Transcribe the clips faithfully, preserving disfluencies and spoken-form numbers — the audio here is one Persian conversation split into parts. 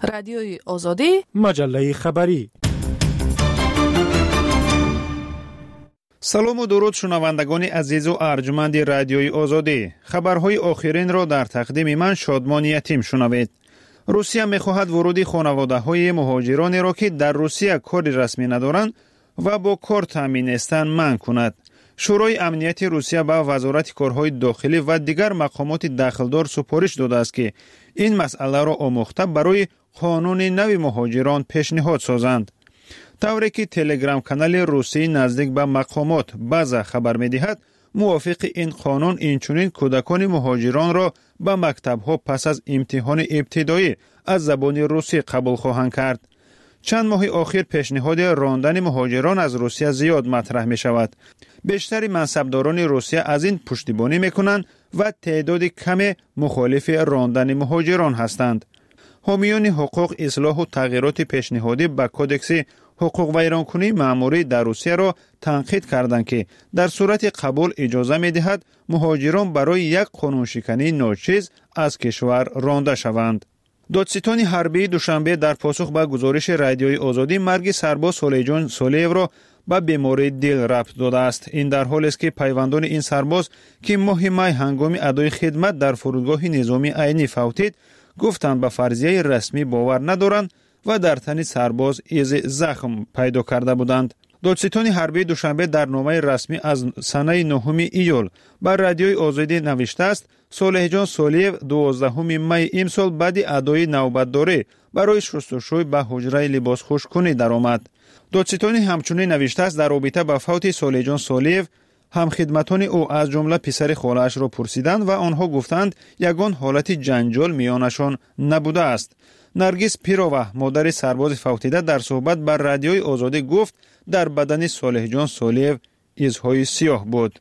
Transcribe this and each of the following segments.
رادیوی آزادی، مجله خبری. سلام و درود شنوندگان عزیز و ارجمند رادیوی آزادی. خبرهای آخرین را در تقدیم من شادمان یتیم شنوید. روسیه می‌خواهد ورود خانواده‌های مهاجرانی را که در روسیه کاری رسمی ندارند و با کار تامین هستند منع کند. شورای امنیت روسیه به وزارت کارهای داخلی و دیگر مقامات داخلدار سفارش داده است که این مسئله را آموخته برای قانون نو مهاجران پیشنهاد سازند. طوری که تلگرام کانال روسی نزدیک به مقامات بازه خبر می‌دهد، موافق این قانون اینچنین کودکان مهاجران را به مکتب‌ها پس از امتحان ابتدایی از زبان روسی قبول خواهند کرد. چند ماه اخیر پیشنهاد راندن مهاجران از روسیه زیاد مطرح می شود. بیشتر منصبداران روسیه از این پشتیبانی می کنند و تعداد کم مخالف راندن مهاجران هستند. حامیان حقوق اصلاح و تغییرات پیشنهادی به کودکس حقوق ویرانکنی مأموری در روسیه را تنقید کردند که در صورت قبول اجازه می دهد مهاجران برای یک قانونشکنی ناچیز از کشور رانده شوند. دادستان حربی دوشنبه در پاسخ به گزارش رادیوی آزادی مرگ سرباز سولیجان سولیو را به بیماری دل ربط داده است. این در حالی است که پیوندان این سرباز که ماه می هنگام ادای خدمت در فرودگاه نظامی عینی فوتید گفتند به فرضیه رسمی باور ندارند و در تن سرباز ایز زخم پیدا کرده بودند. دادستان حربی دوشنبه در نامه رسمی از سنه نهم ایول بر رادیوی آزادی نوشته است صالح جان سولیو دوازدهم می امسال بعد ادای نوبتداری برای شستشوی به حجره لباس خشک‌کنی درآمد. دادستان همچنین نوشته است در رابطه با فوت صالح جان سولیو هم خدمتان او از جمله پسر خاله‌اش را پرسیدند و آنها گفتند یگان حالت جنجال میانشان نبوده است. نرگس پیروه مادر سرباز فوتیده در صحبت بر رادیوی آزادی گفت در بدن صالح جان سولیو ایزهای سیاه بود.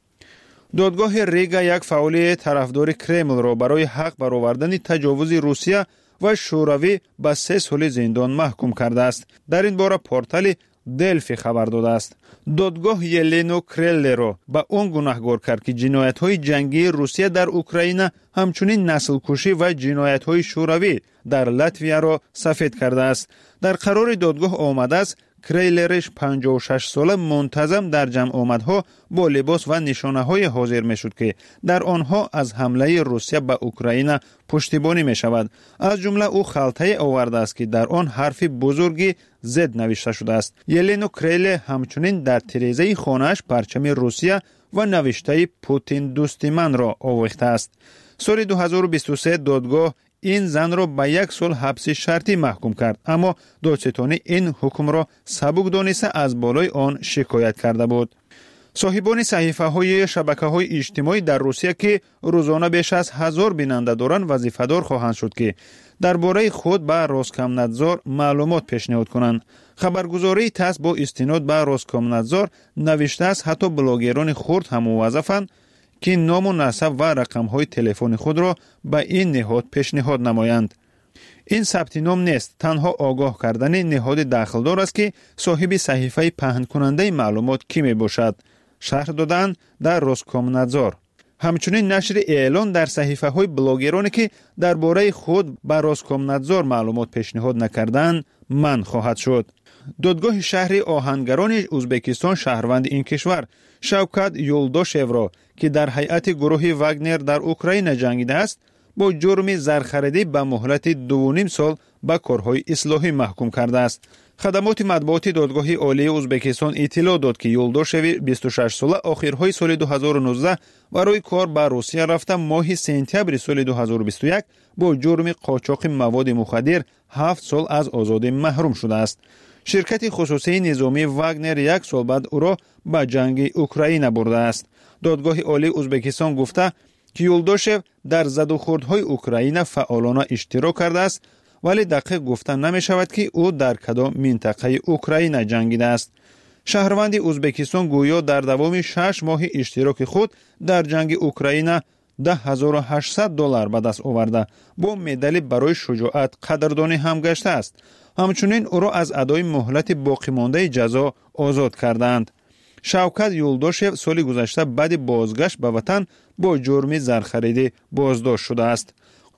دادگاه ریگا یک فعال طرفدار کرمل را برای حق برآوردن تجاوز روسیه و شوروی به سه سال زندان محکوم کرده است. در این باره پورتال دلفی خبر داده است. دادگاه یلنو کرلل را به اون گناهکار کرد که جنایت‌های جنگی روسیه در اوکراین همچنین نسل کشی و جنایت‌های شوروی در لاتویا را سفید کرده است. در قرار دادگاه آمده است کریلرش پنجاه و شش ساله منتظم در جمع آمدها با لباس و نشانه‌های حاضر می‌شد که در آنها از حمله روسیه به اوکراین پشتیبانی می‌شود. از جمله او خلطه آورده است که در آن حرف بزرگی زد نوشته شده است. یلنو کریل همچنین در تریزه خانه‌اش پرچم روسیه و نوشته پوتین دوست من را آویخته است. سال دو هزار و بیست و سه دادگاه این زن را به یک سال حبس شرطی محکوم کرد، اما دادستان این حکم را سبک دانسته از بالای آن شکایت کرده بود. صاحبان صحیفه های شبکه های اجتماعی در روسیه که روزانه بیش از هزار بیننده دارند وظیفه‌دار خواهند شد که درباره خود به روسکومنادزور معلومات پیشنهاد کنند. خبرگزاری تاس با استناد به روسکومنادزور نوشته است حتی بلاگران خرد هم موظفند که نام و نسب و رقم‌های تلفن خود را به این نهاد پیشنهاد نمایند. این ثبت نام نیست، تنها آگاه کردن نهاد داخلدار است که صاحب صحیفه پهن کننده معلومات کی می باشد. شرح دادن در روسکومنادزور. همچنین نشر اعلان در صحیفه های بلاگرانی که درباره خود به روسکومنادزور معلومات پیشنهاد نکردند من خواهد شد. دادگاه شهر آهنگران ازبکستان شهروند این کشور شوکت یولداشев را که در هیئت گروه واگنر در اوکراین جنگیده است با جرم زرخریدی به مهلت دو و نیم سال به کارهای اصلاحی محکوم کرده است. خدمات مطبوعاتی دادگاه عالی ازبکستان اطلاع داد که یولداشев بیست و شش ساله آخرهای سال دو هزار و نوزده برای کار به روسیه رفته ماه سپتامبر سال دو هزار و بیست و یک با جرم قاچاق مواد مخدر هفت سال از آزادی محروم شده است. شرکت خصوصی نظامی واگنر یک سال بعد او را به جنگ اوکراین برده است. دادگاه عالی ازبکستان گفته که یولداشев در زد و خوردهای اوکراین فعالانه اشتراک کرده است، ولی دقیق گفته نمی شود که او در کدام منطقه اوکراین جنگیده است. شهروند ازبکستان گویا در دوام شش ماه اشتراک خود در جنگ اوکراین ده هزار و هشتصد دلار به دست آورده با مدال برای شجاعت قدردانی هم گشته است. همچنین او را از ادای مهلت باقی مانده جزا آزاد کردند. شوکت یولداشев سال گذشته بعد بازگشت به وطن با جرم زرخرید بازداشت شده است.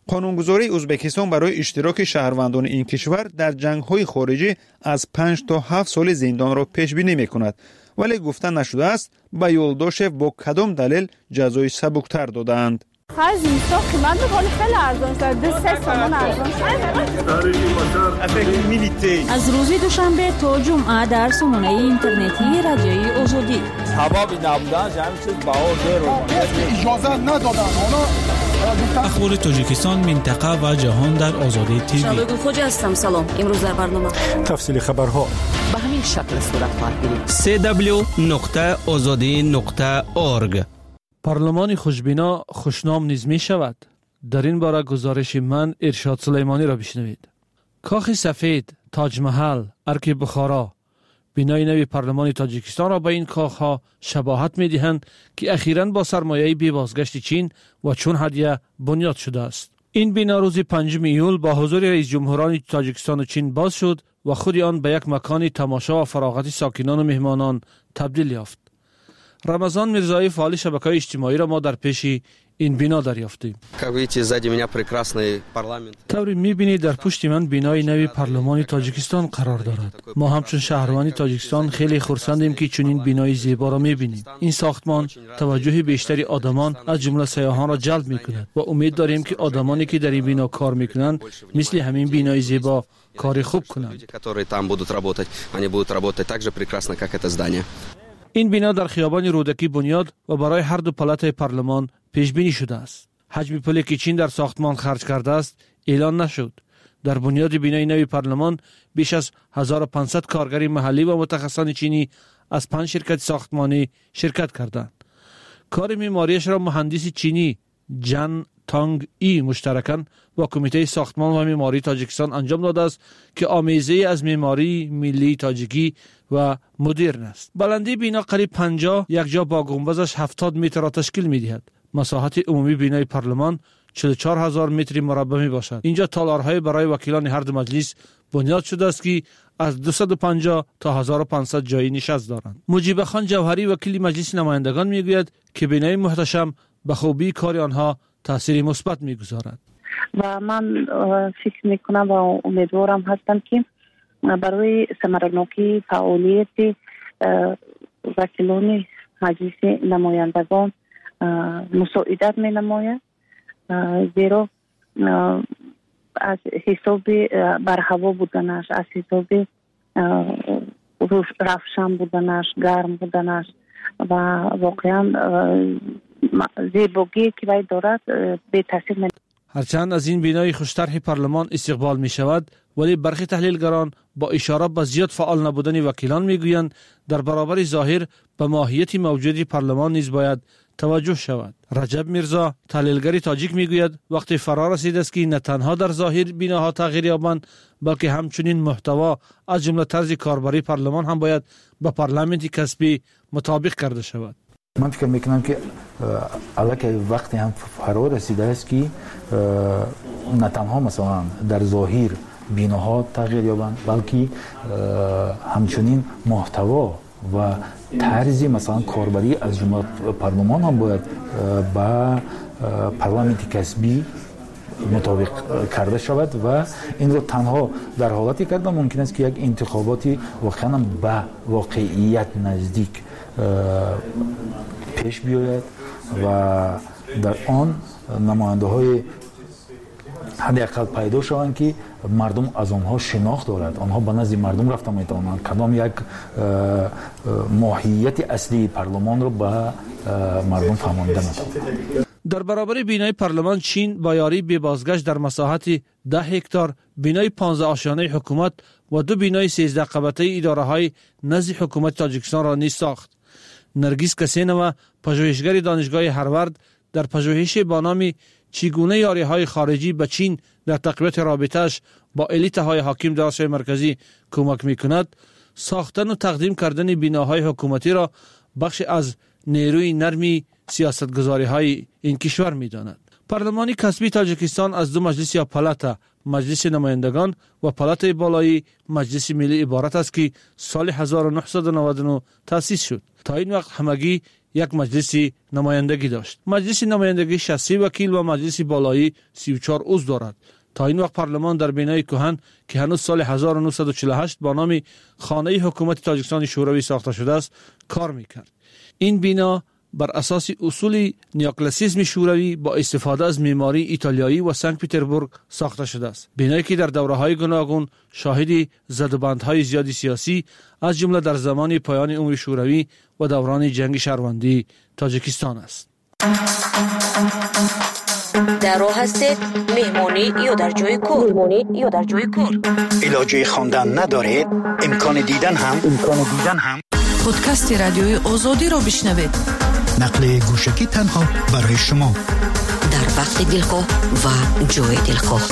قانونگذاری ازبکستان برای اشتراک شهروندان این کشور در جنگ‌های خارجی از پنج تا هفت سال زندان را پیش بینی می‌کند، ولی گفتن نشده است به یولداشف با کدام دلیل جزای سبکتر دادند. خرج میساخت که من بخوام خیلی ارزان شد، دو سه سامان ارزان شد. از روز دوشنبه تا جمعه در سامانه اینترنتی رادیوی آزادی سبب نبودن همین چیز بهار رو اجازه ندادن. اخبار تاجیکستان، منطقه و جهان در آزادی تیوی. شبگون خوجا هستم. سلام. امروز در برنامه تفصیل خبرها به همین شکل صورت خواهد گرفت. سی دبلیو نقطه آزادی نقطه اورگ. پارلمان خوشبینا خوشنام نیز می شود. در این باره گزارش من ارشاد سلیمانی را بشنوید. کاخ سفید، تاج محل، ارک بخارا، بنای نوی پارلمان تاجیکستان را به این کاخها شباهت می دهند که اخیراً با سرمایه بی بازگشت چین و چون هدیه بنیاد شده است. این بنا روز پنجم ایول با حضور رئیس جمهوران تاجیکستان و چین باز شد و خود آن به یک مکان تماشا و فراغت ساکنان و مهمانان تبدیل یافت. رمضان میرزایی، فعال شبکه‌های اجتماعی را ما در پیش این بنا دریافتیم. طوری می‌بینید در پشت من بنای نوی پارلمان تاجیکستان قرار دارد. ما همچون شهروان تاجیکستان خیلی خرسندیم که چنین بنای زیبا را می‌بینیم. این ساختمان توجه بیشتری آدمان از جمله سیاحان را جلب می‌کند و امید داریم که آدمانی که در این بنا کار می‌کنند مثل همین بنای زیبا کار خوب کنند. این بنا در خیابان رودکی بنیاد و برای هر دو پلات پارلمان پیش بینی شده است. حجم پولی که چین در ساختمان خرج کرده است اعلان نشد. در بنیاد بنای نوی پارلمان بیش از هزار و پانصد کارگر محلی و متخصصان چینی از پنج شرکت ساختمانی شرکت کردند. کار معماریش را مهندس چینی جان تانگ ای مشترکاً با کمیته ساختمان و معماری تاجیکستان انجام داده است که آمیزه از معماری ملی تاجیکی و مدرن است. بلندی بنا قریب پنجاه، یک جا با گنبدش هفتاد متر را تشکیل می‌دهد. مساحت عمومی بنای پارلمان چهل و چهار هزار متر مربع می باشد. اینجا تالارهای برای وکیلان هر دو مجلس بنیاد شده است که از دویست و پنجاه تا هزار و پانصد جای نشست دارند. مجیب خان جوهری، وکیل مجلس نمایندگان، میگوید که بنای محتشم به خوبی کار آنها تاثیر مثبت میگذارد. و من فکر میکنم و امیدوارم هستم که برای ثمرناکی فعالیت وکیلان مجلس نمایندگان مساعدت می نماید، زیرا از حساب برهوا بودنش، از حساب روشن بودنش، گرم بودنش و واقعا زیبایی که باید دارد به تاثیر می. هرچند از این بنای خوشطرح پارلمان استقبال می شود، ولی برخی تحلیلگران با اشاره به زیاد فعال نبودن وکیلان می گویند در برابر ظاهر به ماهیت موجود پارلمان نیز باید توجه شود. رجب میرزا، تحلیلگر تاجیک، می گوید وقتی فرا رسیده است که نه تنها در ظاهر بناها تغییر یابند، بلکه همچنین محتوا از جمله طرز کاربری پارلمان هم باید با پارلمانت کسبی مطابق کرده شود. من فکر میکنم که الان وقتی هم فرا رسیده است که نه تنها مثلا در ظاهر بناها تغییر یابند، بلکه همچنین محتوا و طرز مثلا کاربری از جمله پارلمان هم باید با پارلمانت کسبی مطابق کرده شود و این رو تنها در حالتی کرده ممکن است که یک انتخاباتی واقعا به واقعیت نزدیک پیش بیاید و در آن نماینده های حداقل پیدا شوند که مردم از آنها شناخت دارد، آنها به نزد مردم رفته میتوانند کدام یک ماهیت اصلی پارلمان را به مردم فهمانده میتوانند. در برابر بنای پارلمان، چین با یاری بی بازگشت در مساحت ده هکتار بنای پانزده آشیانه حکومت و دو بنای سیزده قبطه اداره های نزد حکومت تاجیکستان را نیز ساخت. نرگس کسینووا، پژوهشگر دانشگاه هاروارد، در پژوهش با نام چگونه یاری های خارجی به چین در تقویت رابطه‌اش با الیت های حاکم در آسیای مرکزی کمک میکند، ساختن و تقدیم کردن بناهای حکومتی را بخش از نیروی نرمی سیاستگذاری های این کشور میداند. پارلمان کسبی تاجیکستان از دو مجلس یا پلات، مجلس نمایندگان و پلات بالایی مجلس ملی عبارت است که سال هزار و نهصد و نود و نه تأسیس شد. تا این وقت همگی یک مجلس نمایندگی داشت. مجلس نمایندگی شصت و سه وکیل و مجلس بالایی سی و چهار عضو دارد. تا این وقت پارلمان در بنای کهن که هنوز سال هزار و نهصد و چهل و هشت با نام خانه حکومت تاجیکستان شوروی ساخته شده است کار میکرد. این بنا بر اساس اصول نیوکلاسیسم شوروی با استفاده از معماری ایتالیایی و سنت پترزبورگ ساخته شده است. بنایی که در دوره‌های گوناگون شاهد زدوبندهای زیادی سیاسی از جمله در زمان پایان عمر شوروی و دوران جنگ شهروندی تاجیکستان است. در راه هستید مهمانی یا در جای کار مهمانی یا در جای کار علاجه خواندن ندارید امکان دیدن هم امکان دیدن هم پادکست رادیوی آزادی را بشنوید. نقل گوشکی تنها برای شما در وقت دلخواه و جای دلخواه.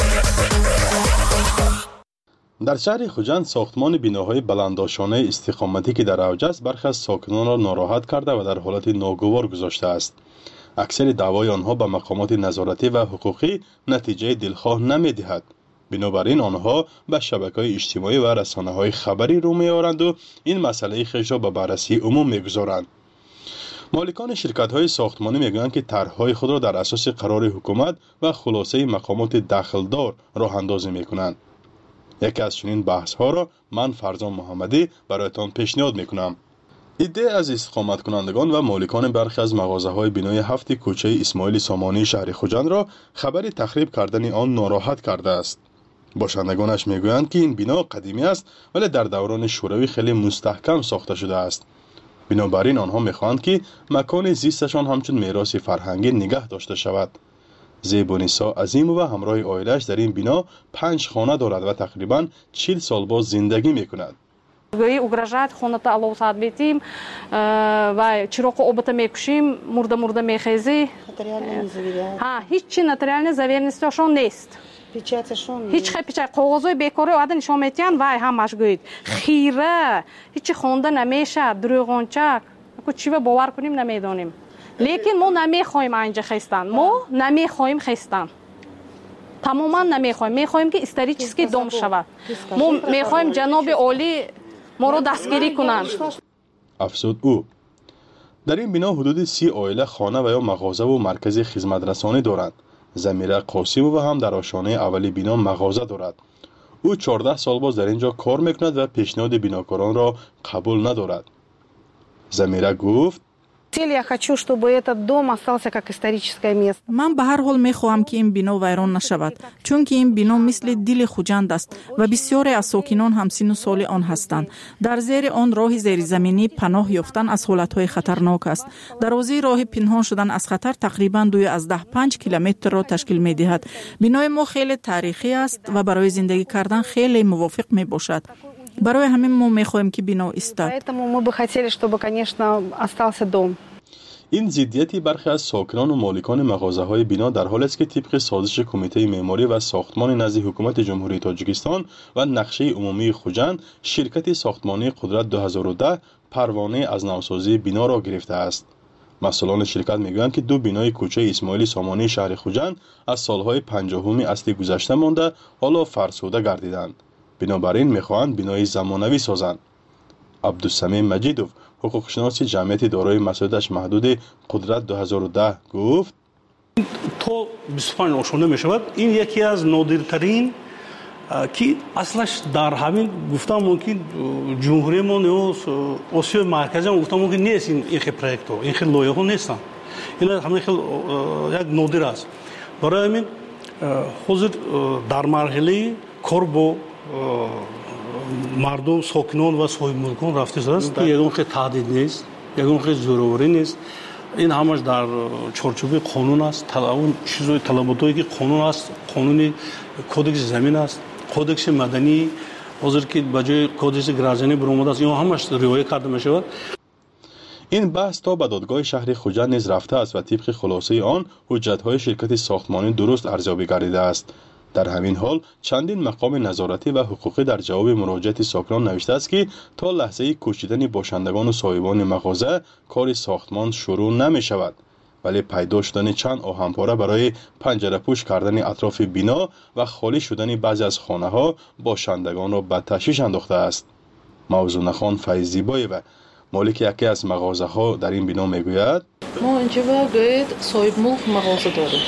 در شهر خوجند ساختمان بناهای بلندآشانه استقامتی که در اوج است برخی از ساکنان را ناراحت کرده و در حالت ناگوار گذاشته است. اکثر دعوای آنها به مقامات نظارتی و حقوقی نتیجه دلخواه نمی‌دهد. بنابراین آنها به شبکه‌های اجتماعی و رسانه‌های خبری رو می‌آورند و این مسئله خیش را به بررسی عموم می‌گذارند. مالکان شرکت‌های ساختمانی می‌گویند که طرح‌های خود را در اساس قرار حکومت و خلاصه مقامات دخلدار راه اندازی می‌کنند. یکی از چنین بحث‌ها را من فرزان محمدی برایتان پیشنهاد می‌کنم. ایده از استقامت کنندگان و مالکان برخی از مغازه‌های بنای هفت کوچه اسماعیل سامانی شهر خوجند را خبر تخریب کردن آن ناراحت کرده است. باشندگانش میگویند که این بنا قدیمی است ولی در دوران شوروی خیلی مستحکم ساخته شده است. بنابراین آنها میخواهند که مکان زیستشان همچون میراث فرهنگی نگه داشته شود. زیبانیسا عظیم و همراه عائله‌اش در این بنا پنج خانه دارد و تقریباً چهل سال باز زندگی میکند. گویی угрожает خونتا алло саат бетим و чироқи обата мекушим мурда мурда мехези ها هیچ нотариальной заверенностиашон нест هیچ печать қоғозои бекори ода нишон метиҳанд вай ҳамаш гӯяд хира ҳеч хонда намешад дурӯғончак аку чива бовар куним намедонем лекин мо намехоҳем анҷа хестан мо намехоҳем хестан тамоман намехоҳем мехоҳем ки исторически дом шавад мо мехоҳем ҷаноби олӣ моро дастгирӣ кунанд. افزود او در این بنا حدود سی عائله خانه و یا مغازه و مرکز خدمترسانی دارند. زمیره قاسم و هم در آشانه اولی بنا مغازه دارد. او چهارده سال باز در اینجا کار میکند و پیشنهاد بناکاران را قبول ندارد. زمیره گفت Я хочу, чтобы этот дом остался как историческое место. من به هر حال میخواهم که این بنا ویران نشود چون که این بنا مثل دل خوجند است و بسیاری از ساکنان هم سن و سال آن هستند. در زیر آن راه زیرزمینی پناه یافتن از حالتهای خطرناک است. درازی راه پنهان شدن از خطر تقریبا دوی از ده پنج کیلومتر را تشکیل میدهد. بنای ما خیلی تاریخی است و برای زندگی کردن خیلی موافق می باشد. برای همین ما میخواهیم که بنا ایستاد. این ضدیتی برخی از ساکنان و مالکان مغازه‌های بنا در حالی است که طبق سازش کمیته معماری و ساختمان نزد حکومت جمهوری تاجیکستان و نقشه عمومی خوجند شرکت ساختمانی قدرت دو هزار و ده پروانه از نوسازی بنا را گرفته است. مسئولان شرکت میگویند که دو بنای کوچه اسماعیل سامانی شهر خوجند از سالهای پنجاهم اصلی گذشته مانده حالا فرسوده گردیدند. بنابراین میخواهند بنای زمانوی سازند. عبدالسمیم مجیدوف حقوقشناس جمعیت دارای مسئولیتش محدود قدرت دو هزار و ده گفت تو بیست و پنج آشانه می شود. این یکی از نادرترین که اصلش در همین گفتم ممکن جمهوری ما یا آسیای مرکزی هم گفتم ممکن نیست این خیلی پروژه ها این خیلی لایحه ها نیستن. این همین خیلی یک نادر است. برای همین حاضر در مرحله کار با مردم ساکنان و صاحب ملکان رفته است. یگان خیلی تهدید نیست، یگان خیلی زوروری نیست. این همش در چارچوب قانون است. اون چیزای طلباتایی که قانون است، قانون کدکس زمین است، کدکس مدنی، حاضر که بجای کدکس گرازانی برآمده است. این همش رعایت کرده می شود. این بحث تا به دادگاه شهر خوجند نیز رفته است و طبق خلاصه آن حجت‌های شرکت ساختمانی درست ارزیابی گردیده است. در همین حال چندین مقام نظارتی و حقوقی در جواب مراجعت ساکنان نوشته است که تا لحظه کوچیدن باشندگان و صاحبان مغازه کار ساختمان شروع نمی شود، ولی پیدا شدن چند آهنپاره برای پنجره پوش کردن اطراف بنا و خالی شدن بعضی از خانه ها باشندگان را به تشویش انداخته است. موضوع نخان فیض زیبایی‌اند مالک یکی از مغازه ها در این بنا میگوید ما اینجا باید صاحب ملک مغازه داریم.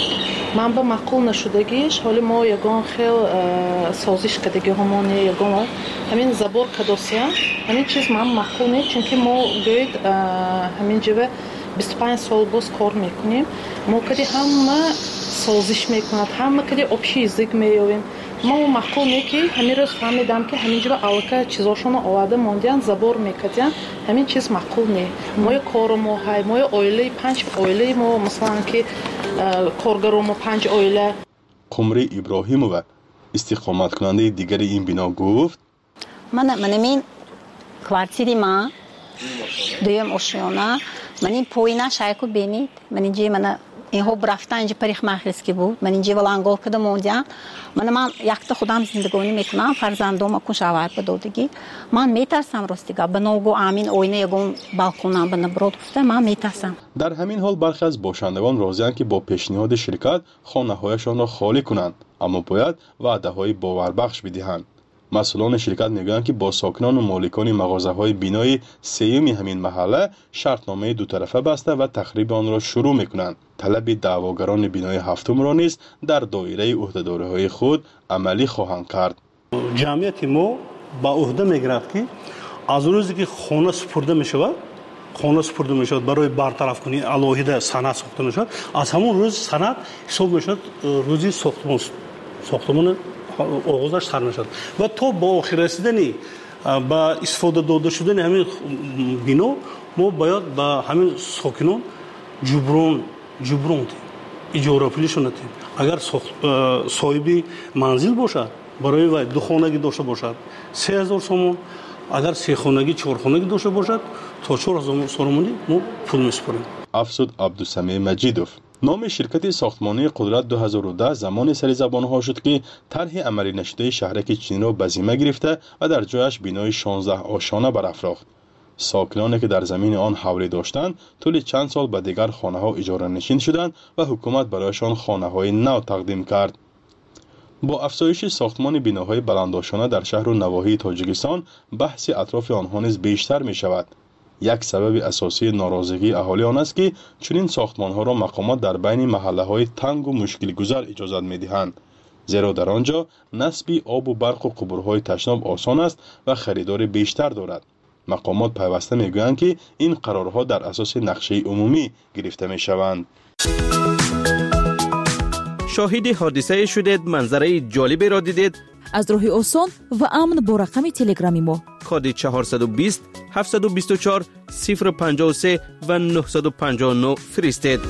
من با معقول نشدگیش حالی ما یگان خیل سازش کردگی همانی یگان همین زبور کدوسیان همین چیز من معقول نیست چون که ما باید همین جوه بیست و پنج سال باز کار میکنیم. ما کدی همه سازش میکند همه کدی общий язык مییابیم. ما معقول نیست که همین روز فهمیدم که همین جوه алка چیزاشون آورده موندیان زبور میکردن همین چیز معقول نیست. ما کار ما های ما اویله پنج اویله ما مثلا که کارگرام پنج اویله. قمری ابراهیمووا استقامت کننده دیگر این بنا گفت من من این کوارتیری ما دویم اشیانا من این پوینا شایکو بینید من اینجا من این ها برفتن اینجا پریخ مخلص بود من اینجا ولانگول کدوم موندیان من من یکتا خودم زندگانی میکنم فرزندم کن شوهر بدودگی من میترسم راستیگا بنوگو امین اوینه یگون بالکونم بنبرود گفته من میترسم. در همین حال برخی از باشندگان راضی‌اند که با پیشنهاد شرکت خانه‌هایشان را خالی کنند اما باید وعده‌های باوربخش بدهند. مسئولان شرکت میگویند که با ساکنان و مالکان مغازه‌های بینای سیوم همین محله شرطنامه دو طرفه بسته و تخریب آن را شروع میکنند. طلب دعواگران بینای هفتم را نیز در دایره عهده‌داری‌های خود عملی خواهند کرد. جمعیت ما با عهده میگیرد که از روزی که خانه سپرده میشود خانه سپرده میشود برای برطرف کنی علاوه سند ساخته میشود از همون روز سند حساب میشود روزی ساختمان ساختمان آغازش سر نشد و تا با آخر رسیدنی با استفاده داده شدن همین بنا ما باید با همین ساکنان جبران جبران تیم اجاره پولیشون تیم اگر صاحب منزل باشد برای و دو خانگی داشته باشد سه هزار سومون اگر سه خانگی چهار خانگی داشته باشد تا چهار هزار سومونی ما پول میسپاریم. افسود عبدالسمیع مجیدوف نام شرکت ساختمانی قدرت دو هزار و ده زمان سری زبانها شد که طرح عملی نشده شهرک چین را به ذمه گرفته و در جایش بینای شانزده آشانه برافراخت. ساکنانی که در زمین آن حوله داشتند طول چند سال به دیگر خانه ها اجاره نشین شدند و حکومت برایشان خانه های نو تقدیم کرد. با افزایش ساختمان بیناهای بلندآشانه در شهر و نواحی تاجیکستان بحث اطراف آنها نیز بیشتر می شود. یک سبب اساسی ناراضگی اهالی آن است که چنین ساختمان‌ها را مقامات در بین محله‌های تنگ و مشکل گذر اجازت می‌دهند زیرا در آنجا نصب آب و برق و قبورهای تشناب آسان است و خریدار بیشتر دارد. مقامات پیوسته می‌گویند که این قرارها در اساس نقشه عمومی گرفته می‌شوند. شاهد حادثه شدید، منظره جالبی را دیدید؟ از راه آسان و امن با رقم تلگرامی ما کد چهارصد و بیست هفتصد و بیست و چهار صفر پنجاه و سه و نهصد و پنجاه و نه فرستید.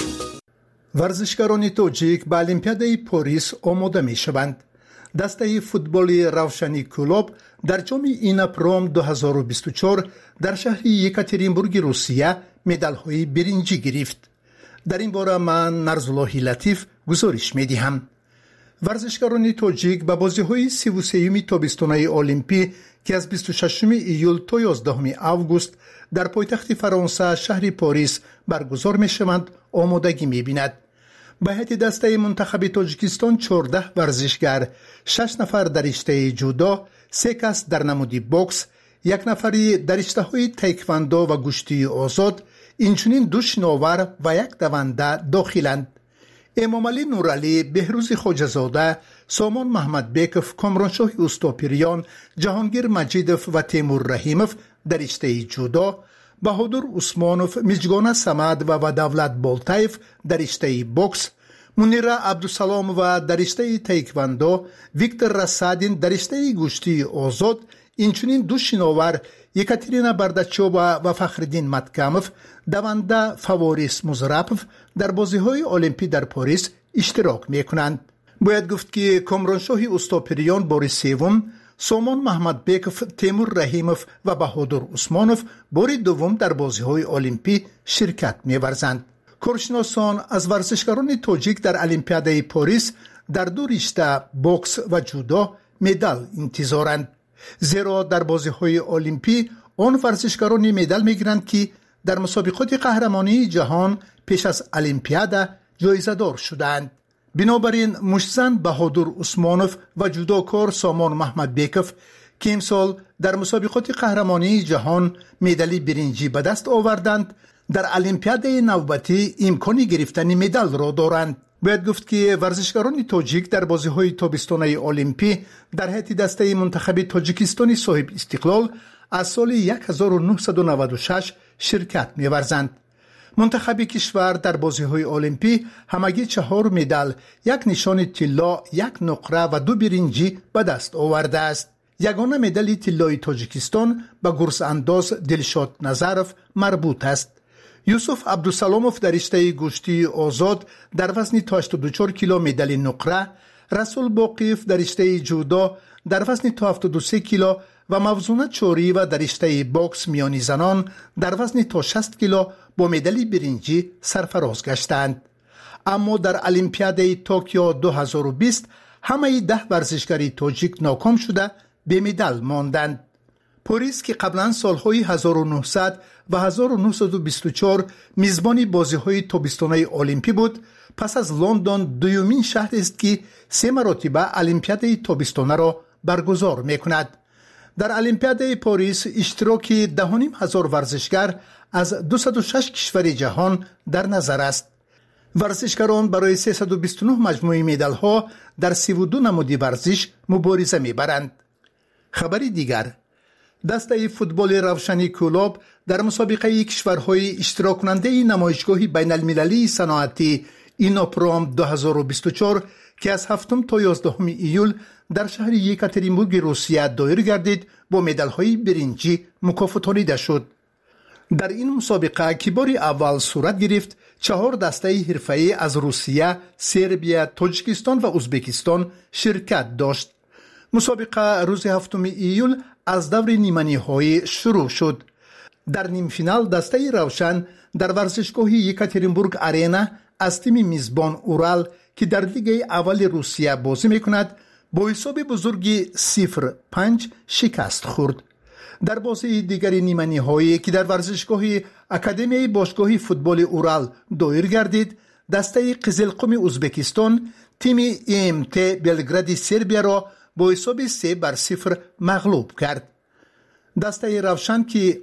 ورزشکاران توجیک به المپیادای پاریس آماده می شوند. دسته فوتبالی روشنی کلوب در جام ایناپروم دو هزار و بیست و چهار در شهر یکاترینبورگ روسیه مدال‌های برنجی گرفت. در این باره من نرزالله لطیف گزارش می دهم. ورزشکاران توجیک به بازی‌های سی و سوم تابستان‌های المپی که از بیست و ششم ایول تا یازدهم آگوست در پایتخت فرانسه شهر پاریس برگزار می‌شوند آمادگی می‌بیند. به هیئت دسته منتخب تاجیکستان چهارده ورزشگر، شش نفر در رشته جودو، سه کس در نمود بوکس، یک نفری در رشته‌های تایکواندو و گشتی آزاد، اینچنین دو شناور و یک دونده داخلند. امامعلی نورعلی، بهروز خواجه‌زاده، سامان محمد بیکف، کامرانشاه اوستاپیریان، جهانگیر مجیدوف و تیمور رحیموف در رشته جودو، بهادر عثمانوف، مجگانه صمد و و دولت بالتایف در رشته بوکس، منیره عبدالسلام و در رشته تایکواندو، ویکتور رسادین در رشته گشتی آزاد، اینچنین دو شناور یکاترینا برداچوبا و فخردین متکاموف، دونده فواریس مزرپوف در بازی‌های المپی در پاریس اشتراک می‌کنند. باید گفت که کامرانشاه اوستاپیریان بار سوم، سامان محمد بیکف، تیمور رحیموف و بهادر عثمانوف بار دوم در بازی‌های المپی شرکت می‌ورزند. کارشناسان از ورزشکاران تاجیک در المپیادای پاریس در دو رشته بوکس و جودو مدال انتظارند. زیرا در بازی‌های المپی آن ورزشکاران مدال می‌گیرند که در مسابقات قهرمانی جهان پیش از المپیاد جایزه دار شدند. بنابراین مشتزن بهادر عثمانوف و جودوکار سامان محمد بیکف که امسال در مسابقات قهرمانی جهان مدال برنجی به دست آوردند، در المپیاد نوبتی امکان گرفتن مدال را دارند. باید گفت که ورزشکاران تاجیک در بازی‌های تابستانه المپی در هیئت دسته منتخب تاجیکستان صاحب استقلال از سال هزار و نهصد و نود و شش شرکت می‌ورزند. منتخب کشور در بازی‌های المپی همگی چهار مدال، یک نشان طلا، یک نقره و دو برنجی به دست آورده است. یگانه مدال طلای تاجیکستان به گرز انداز دلشاد نظرف مربوط است. یوسف عبدالسلاموف در رشته گشتی آزاد در وزن تا هشتاد و چهار کیلو مدال نقره، رسول باقیف در رشته جودو در وزن تا هفتاد و سه کیلو و موزونه چوری و در رشته باکس میانی زنان در وزن تا شصت کیلو با مدال برنجی سرفراز گشتند. اما در المپیاد توکیو دو هزار و بیست همه ده ورزشکار تاجیک ناکام شده به مدال ماندند. پوریس که قبلا سالهای هزار و نهصد و هزار و نهصد و بیست و چهار میزبان بازی‌های تابستانه المپی بود، پس از لندن دومین شهر است که سه مرتبه المپیاد تابستانه را برگزار می‌کند. در المپیاد پاریس اشتراک ده و نیم هزار ورزشکار از دویست و شش کشور جهان در نظر است. ورزشکاران برای سیصد و بیست و نه مجموعه مدال‌ها در سی و دو نماد ورزش مبارزه می‌برند. خبری دیگر، دسته فوتبال روشنی کلوب در مسابقه کشورهای اشتراک کننده نمایشگاه بین المللی صنعتی اینوپروم دو هزار و بیست و چهار که از هفتم تا یازدهم ایول در شهر یکاترینبورگ روسیه دایر گردید با مدال‌های برنجی مکافاتانیده شد. در این مسابقه که بار اول صورت گرفت، چهار دسته حرفه‌ای از روسیه، سربیا، تاجیکستان و ازبکستان شرکت داشت. مسابقه روز هفتم ایول از دور نیمه‌نهایی شروع شد. در نیم فینال دسته روشن در ورزشگاه یکاترینبورگ آرینا از تیم میزبان اورال که در لیگ اول روسیه بازی میکند با حساب بزرگی صفر پنج شکست خورد. در بازی دیگر نیمه نهایی که در ورزشگاه اکادمی باشگاه فوتبال اورال دایر گردید، دسته قزلقم ازبکستان تیم ام تی بلگراد سربیا را با حساب سه بر صفر مغلوب کرد. دسته روشن که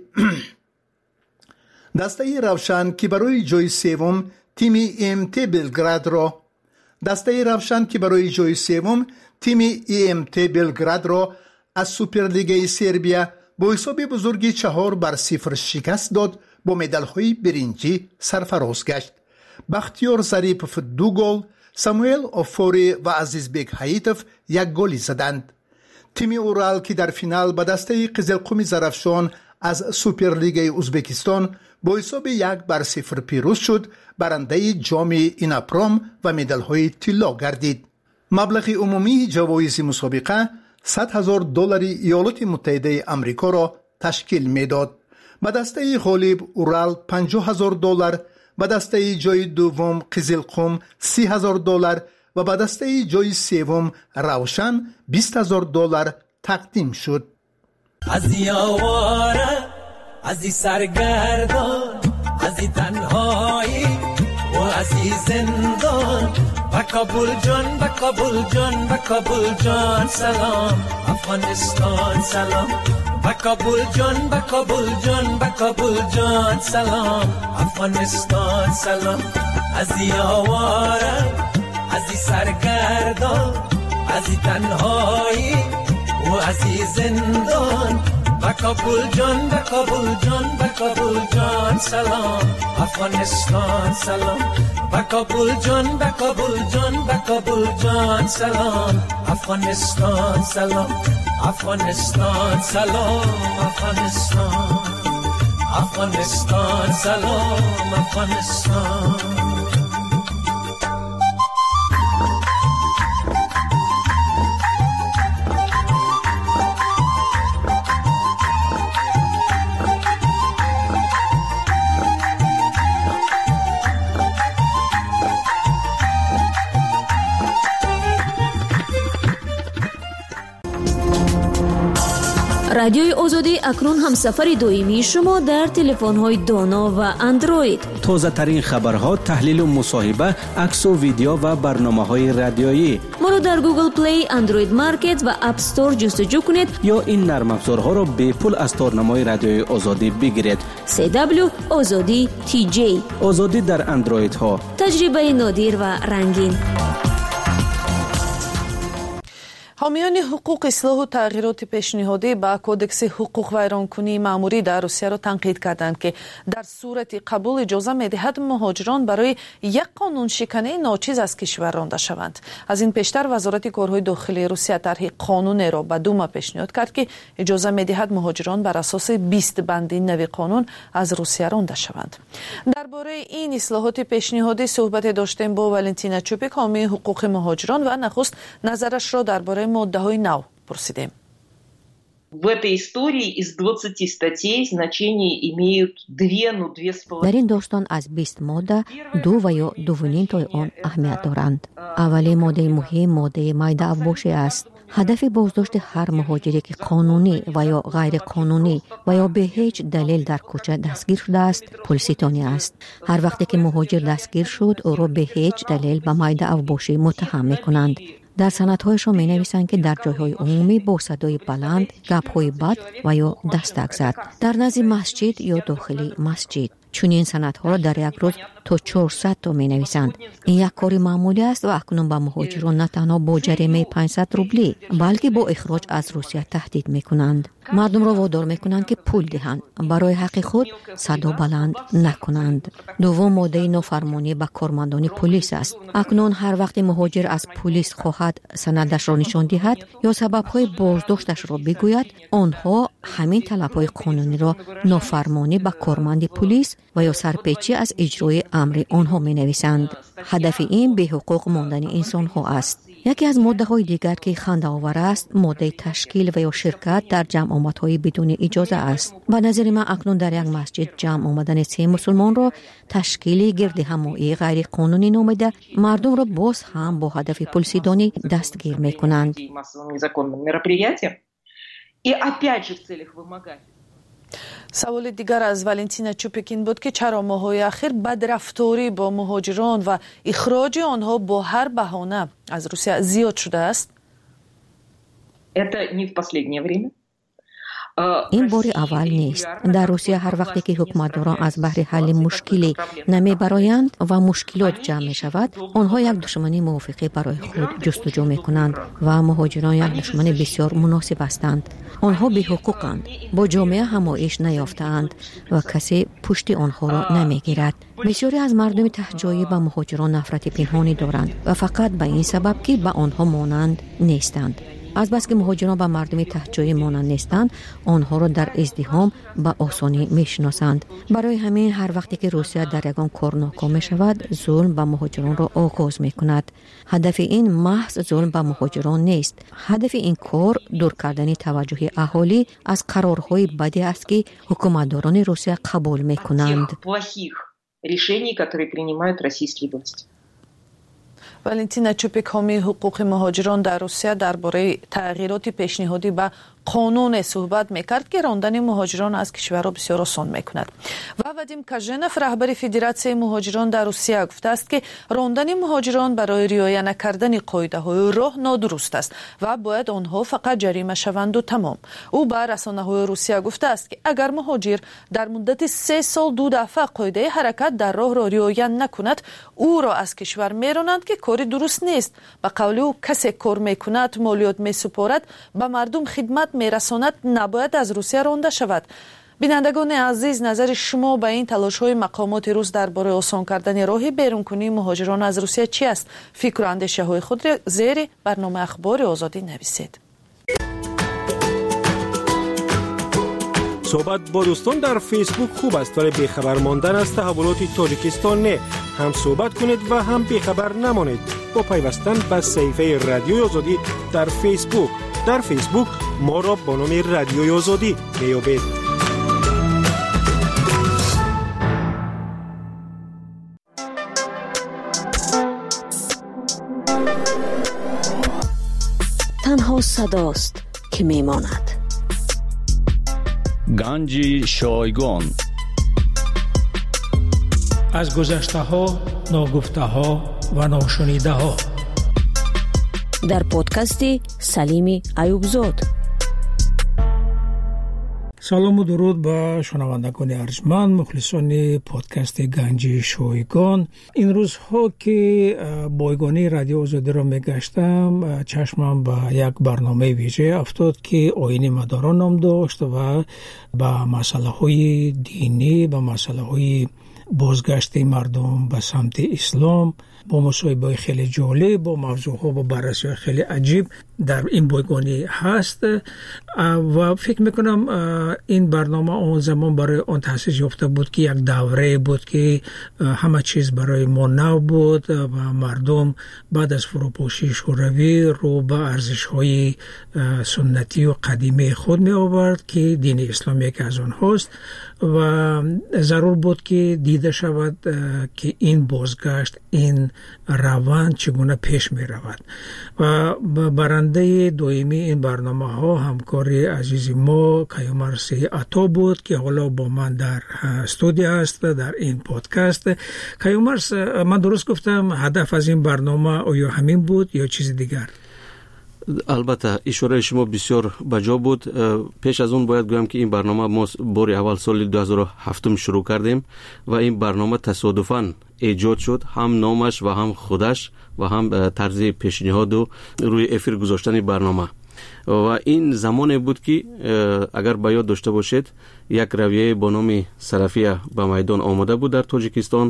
دسته روشن که برای جای سوم تیم ام تی بلگراد را دسته روشن که برای جای سوم تیم ام تی بلگراد را از سوپرلیگ سربیا با حساب بزرگی چهار بر صفر شکست داد، با مدال‌های برنجی سرفراز گشت. بختیار ظریفوف دو گل، ساموئل اوفوری و عزیزبک حییتوف یک گلی زدند. تیم اورال که در فینال به دسته قزلقم زرافشان از سوپرلیگ ازبکستان با حساب یک بر صفر پیروز شد، برنده جام اینوپروم و مدال‌های طلا گردید. مبلغ عمومی جوایز مسابقه صد هزار دلار ایالات متحده آمریکا را تشکیل میداد. به دسته غالب اورال پنجاه هزار دلار، به دسته جای دوم قزلقم سی هزار دلار و به دسته جای سوم روشن بیست هزار دلار تقدیم شد. از یاواره، از سرگردان، از تنهایی و از زندان، با کابل جان، با کابل جان، با کابل جان سلام، افغانستان سلام، با کابل جان، با کابل جان، با کابل جان سلام، افغانستان سلام. از یاواره، از سرگردان، از تنهایی و از زندان، با کابل جان، با کابل جان، با کابل جان سلام، افغانستان سلام، با کابل جان، با کابل جان، با کابل جان سلام، افغانستان سلام، افغانستان سلام، افغانستان، افغانستان سلام، افغانستان. رادیوی آزادی اکنون هم سفر دویمی شما در تلفن‌های دانا و اندروید. تازه ترین خبرها، تحلیل و مصاحبه، عکس و ویدیو و برنامه‌های رادیویی. ما رو در گوگل پلی، اندروید مارکت و اپ استور جستجو کنید یا این نرم افزارها را به پول از تارنمای رادیوی آزادی بگیرید. سی دبلیو آزادی تی جی. آزادی در اندروید ها. تجربه نادر و رنگین. حامیان حقوق اصلاح و تغییرات پیشنهادی با کودکس حقوق ویرانکنی مأموری در روسیه را تنقید کردند که در صورت قبول اجازه می‌دهد مهاجران برای یک قانون شکنی ناچیز از کشور رانده شوند. از این پیشتر وزارت کارهای داخلی روسیه طرح قانون را به دوما پیشنهاد کرد که اجازه می‌دهد مهاجران بر اساس بیست بند نوی قانون از روسیه رانده شوند. درباره این اصلاحات پیشنهادی صحبت داشتیم با ولنتینا چوپیک، حامی حقوق مهاجران، و نخست نظرش را درباره ماده های نو پرسیدیم. در این داستان از بیست ماده دو و یا دو و نیم تای آن اهمیت دارند. اولی ماده مهم ماده مایده افباشی است. هدف بازداشت هر مهاجری که قانونی و یا غیر قانونی و یا به هیچ دلیل در کوچه دستگیر شده است پلیسیتانی است. هر وقتی که مهاجر دستگیر شد او را به هیچ دلیل به مایده افباشی متهم می‌کنند. در سندهایشان می نویسند که در جایهای عمومی با صدای بلند، گپ‌های بد و یا دستک زد، در نزد مسجد یا داخلی مسجد. چون این سندها را در یک روز تا چهارصد تا می نویسند. این یک کار معمولی است و اکنون به مهاجران نه تنها با جریمه پانصد روبلی بلکه با اخراج از روسیه تهدید می کنند. مردم را وادار می کنند که پول دهند، برای حق خود صدا بلند نکنند. دوم ماده نافرمانی به کارمندان پلیس است. اکنون هر وقت مهاجر از پلیس خواهد سندش را نشان دهد یا سبب‌های بازداشتش را بگوید، آنها همین طلب‌های قانونی را نافرمانی به کارمند پلیس و یا سرپیچی از اجرای امر آنها می نویسند. هدف این به حقوق ماندن انسان ها است. یکی از ماده های دیگر که خنده آور است ماده تشکیل و یا شرکت در جمع آمدهای بدون اجازه است. به نظر من اکنون در یک مسجد جمع آمدن سه مسلمان را تشکیل گرد همایی غیر قانونی نامیده مردم را باز هم با هدف پولسیدانی دستگیر می کنند. سوال دیگر از ولنتینا چوپیکین بود که چرا ماهای اخیر بدرفتاری با مهاجران و اخراج آنها با هر بهانه از روسیه زیاد شده است؟ این بار اول نیست. در روسیه هر وقتی که حکومتداران از بحر حل مشکلی نمی برایند و مشکلات جمع می شود، آنها یک دشمنی موافقه برای خود جستجو می کنند و مهاجران یک دشمن بسیار مناسب هستند. آنها بی حقوقند، با جامعه همایش نیافتند و کسی پشت آنها را نمی گیرد. بسیاری از مردم تهجایی به مهاجران نفرت پنهانی دارند و فقط به این سبب که به آنها مانند نیستند. از بس که مهاجران به مردم تهجایی مانند نیستند، آنها را در ازدحام به آسانی میشناسند. برای همین هر وقتی که روسیه در یگان کار ناکام می شود، ظلم به مهاجران را آغاز می کند. هدف این محض ظلم به مهاجران نیست. هدف این کار دور کردن توجه اهالی از قرارهای بدی است که حکومتداران روسیه قبول می کنند. ولنتینا چوپیک، حامی حقوق مهاجران در روسیه، درباره تغییرات پیشنهادی به قانون صحبت میکرد که راندن مهاجران از کشور را بسیار آسان میکند. و وادیم کاژنف، رهبر فدراسیون مهاجران در روسیه، گفته است که راندن مهاجران برای رعایت نکردن قاعده های راه نادرست است و باید آنها فقط جریمه شوند و تمام. او به رسانه های روسیه گفته است که اگر مهاجر در مدت سه سال دو دفعه قاعده حرکت در راه را رعایت نکند، او را از کشور میرانند که کاری درست نیست. به قول او کسی کار میکند، مالیات میسپارد، به مردم خدمت میرساند، نباید از روسیه رانده شود. بینندگان عزیز، نظر شما به این تلاش های مقامات روس درباره آسان کردن راه بیرون کنی مهاجران از روسیه چی است؟ فکر و اندیشه های خود را زیر برنامه اخبار آزادی نویسید. صحبت با دوستان در فیسبوک خوب است، ولی بیخبر ماندن از تحولات تاجیکستان نه. هم صحبت کنید و هم بیخبر نمانید با پیوستن به صفحه رادیوی آزادی در فیسبوک. در فیسبوک ما را با نام رادیوی آزادی میابید. تنها صداست که میماند. گنج شایگان. از گذشته ها، ناگفته ها و ناشنیده ها در پادکست سلیم ایوبزاد. سلام و درود به شنوندگان ارجمند مخلصان پادکست گنج شایگان. این روزها که بایگانی رادیو آزادی را میگشتم، چشمم به یک برنامه ویژه افتاد که آیین مداران نام داشت و به مسئله های دینی، به مسئله های بازگشت مردم به سمت اسلام با مصاحبه‌های خیلی جالب، با موضوعها و بررسی‌های خیلی عجیب در این بایگانی هست و فکر میکنم این برنامه اون زمان برای آن تأسیس یافته بود که یک دوره بود که همه چیز برای ما نو بود و مردم بعد از فروپاشی شوروی رو به ارزش‌های سنتی و قدیمی خود می آورد که دین اسلام یک از آنهاست و ضرور بود که دیده شود که این بازگشت، این روند چگونه پیش می رود. و برنده دویمی این برنامه ها همکاری عزیز ما کیومرث عطا بود که حالا با من در استودیو است در این پادکست. کیومرث، من درست گفتم هدف از این برنامه آیا همین بود یا چیز دیگر؟ البته اشاره شما بسیار بجا بود. پیش از اون باید گویم که این برنامه ما بار اول سال دو هزار و هفت شروع کردیم و این برنامه تصادفاً ایجاد شد، هم نامش و هم خودش و هم طرز پیشنهاد و روی افیر گذاشتن برنامه. و این زمانی بود که اگر به یاد داشته باشید یک رویه با نام سلفیه به میدان آمده بود در تاجیکستان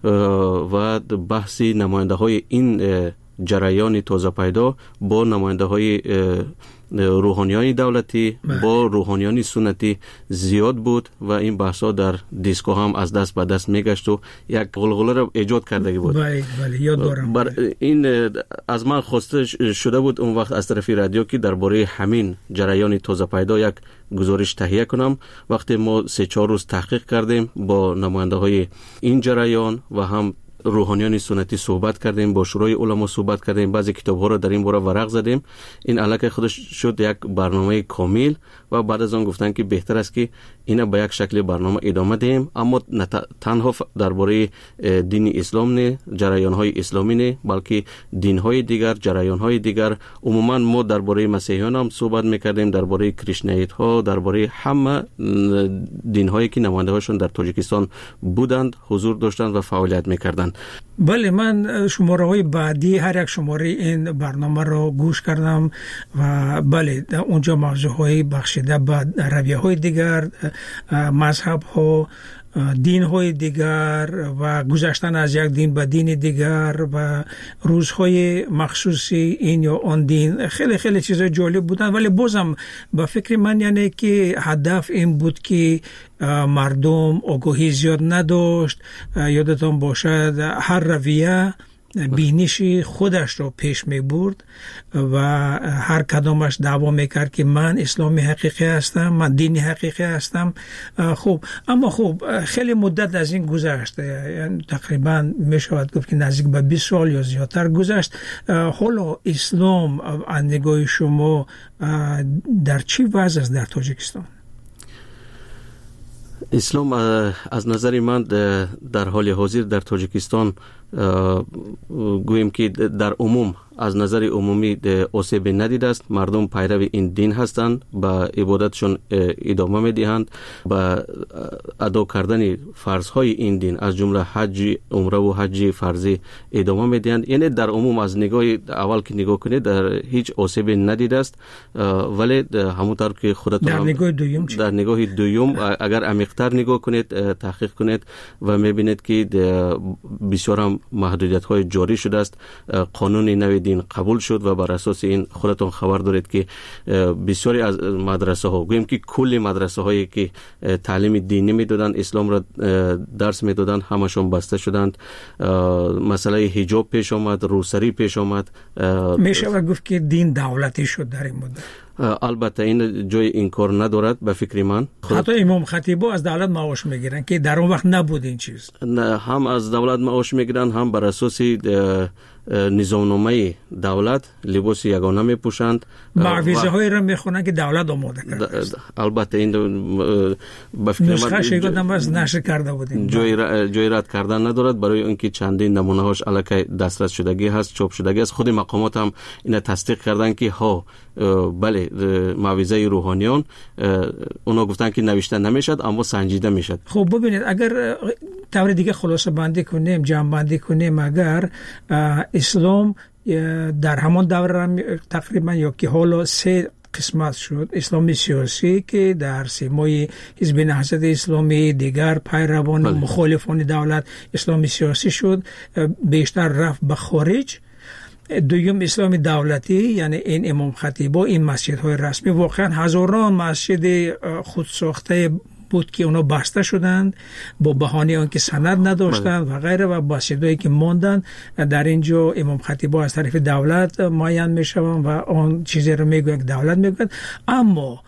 و بحث نماینده های این جریان تازه پیدا با نماینده های روحانیان دولتی با روحانیان سنتی زیاد بود و این بحثا در دیسکو هم از دست به دست میگشت و یک غلغله را ایجاد کرده بود. بله بله یاد دارم. بر این از من خواسته شده بود اون وقت از طرف رادیو که درباره همین جریان تازه پیدا یک گزارش تهیه کنم. وقتی ما سه چهار روز تحقیق کردیم با نماینده های این جریان و هم روحانیان سنتی صحبت کردیم، با شورای علما صحبت کردیم، بعضی کتاب‌ها را در این باره ورق زدیم. این الکی خودش شد یک برنامه کامل و بعد از آن گفتن که بهتر است که اینا به یک شکل برنامه ادامه دهیم، اما نه تنها درباره دین اسلام نه، جریان‌های اسلامی نه، بلکه دین‌های دیگر، جریان‌های دیگر. عموما ما درباره مسیحیان هم صحبت می‌کردیم، درباره کریشنایت‌ها، درباره همه دین‌هایی که نماینده‌هاشون در تاجیکستان بودند، حضور داشتند و فعالیت می‌کردند. بله، من شماره های بعدی هر یک شماره این برنامه را گوش کردم و بله اونجا موضوع های بخشیده به رویه های دیگر، مذهب ها، دین های دیگر و گذشتن از یک دین به دین دیگر و روزهای مخصوصی این یا آن دین، خیلی خیلی چیزای جالب بودن. ولی بازم به فکر من یعنی که هدف این بود که مردم آگاهی زیاد نداشت. یادتان باشد هر رویه بینش خودش رو پیش می برد و هر کدامش دعوا میکرد که من اسلامی حقیقی هستم، من دینی حقیقی هستم. خب اما خب خیلی مدت از این گذشت، یعنی تقریبا می شود گفت که نزدیک به بیست سال یا زیادتر گذشت. حالا اسلام از نگاه شما در چی وضع است در تاجیکستان؟ اسلام از نظر من در حال حاضر در تاجیکستان گویم که در عموم از نظر عمومی آسیب ندیده است. مردم پیرو این دین هستند، به عبادتشون ادامه میدهند، به ادا کردن فرضهای این دین از جمله حج، عمره و حج فرضی ادامه میدهند. یعنی در عموم از نگاه اول که نگاه کنید در هیچ آسیب ندیده است. ولی همونطور که خودتون در نگاه دوم در نگاه دوم اگر عمیق‌تر نگاه کنید، تحقیق کنید و میبینید که بسیار هم محدودیت‌های جاری شده است. قانون نوی دین قبول شد و بر اساس این خودتون خبر دارید که بسیاری از مدرسه ها، گویم که کل مدرسه هایی که تعلیم دینی میدادند، اسلام را درس میدادند، همشون بسته شدند. مسئله حجاب پیش آمد، روسری پیش آمد. میشه گفت که دین دولتی شد در این مدت. البته این جای این کار ندارد به فکر من. حتی امام خطیبا از دولت معاش میگیرن که در اون وقت نبود این چیز. نه، هم از دولت معاش میگیرن، هم بر اساس نظامنامه دولت لباس یگانه میپوشند، معویزه های را میخونن که دولت آماده کرده. البته این به فکر نسخه شیگادم بس نشر کرده بودیم، جای رد کردن ندارد. برای اینکه چندین نمونه هاش الکی دسترس شدگی هست، چاپ شدگی است. خود مقامات هم این تصدیق کردن که ها بله معویزه روحانیان اونا گفتن که نوشته نمیشد اما سنجیده میشد. خب ببینید اگر طور دیگه خلاصه بندی کنیم، جمع بندی کنیم، اگر اسلام در همان دوره تقریبا یا که حالا سه قسمت شد. اسلام سیاسی که در سیمای حزب نهضت اسلامی، دیگر پیروان بله. مخالفان دولت اسلام سیاسی شد، بیشتر رفت به خارج. دویم اسلام دولتی، یعنی این امام خطیبا، این مسجدهای رسمی، واقعا هزاران مسجد خودساخته بود که اونا بسته شدند با بهانه آنکه سند نداشتند و غیره، و مسجدهایی که ماندن در اینجا امام خطیبا از طرف دولت معین میشوند و آن چیزی رو میگویند که دولت میگوید. اما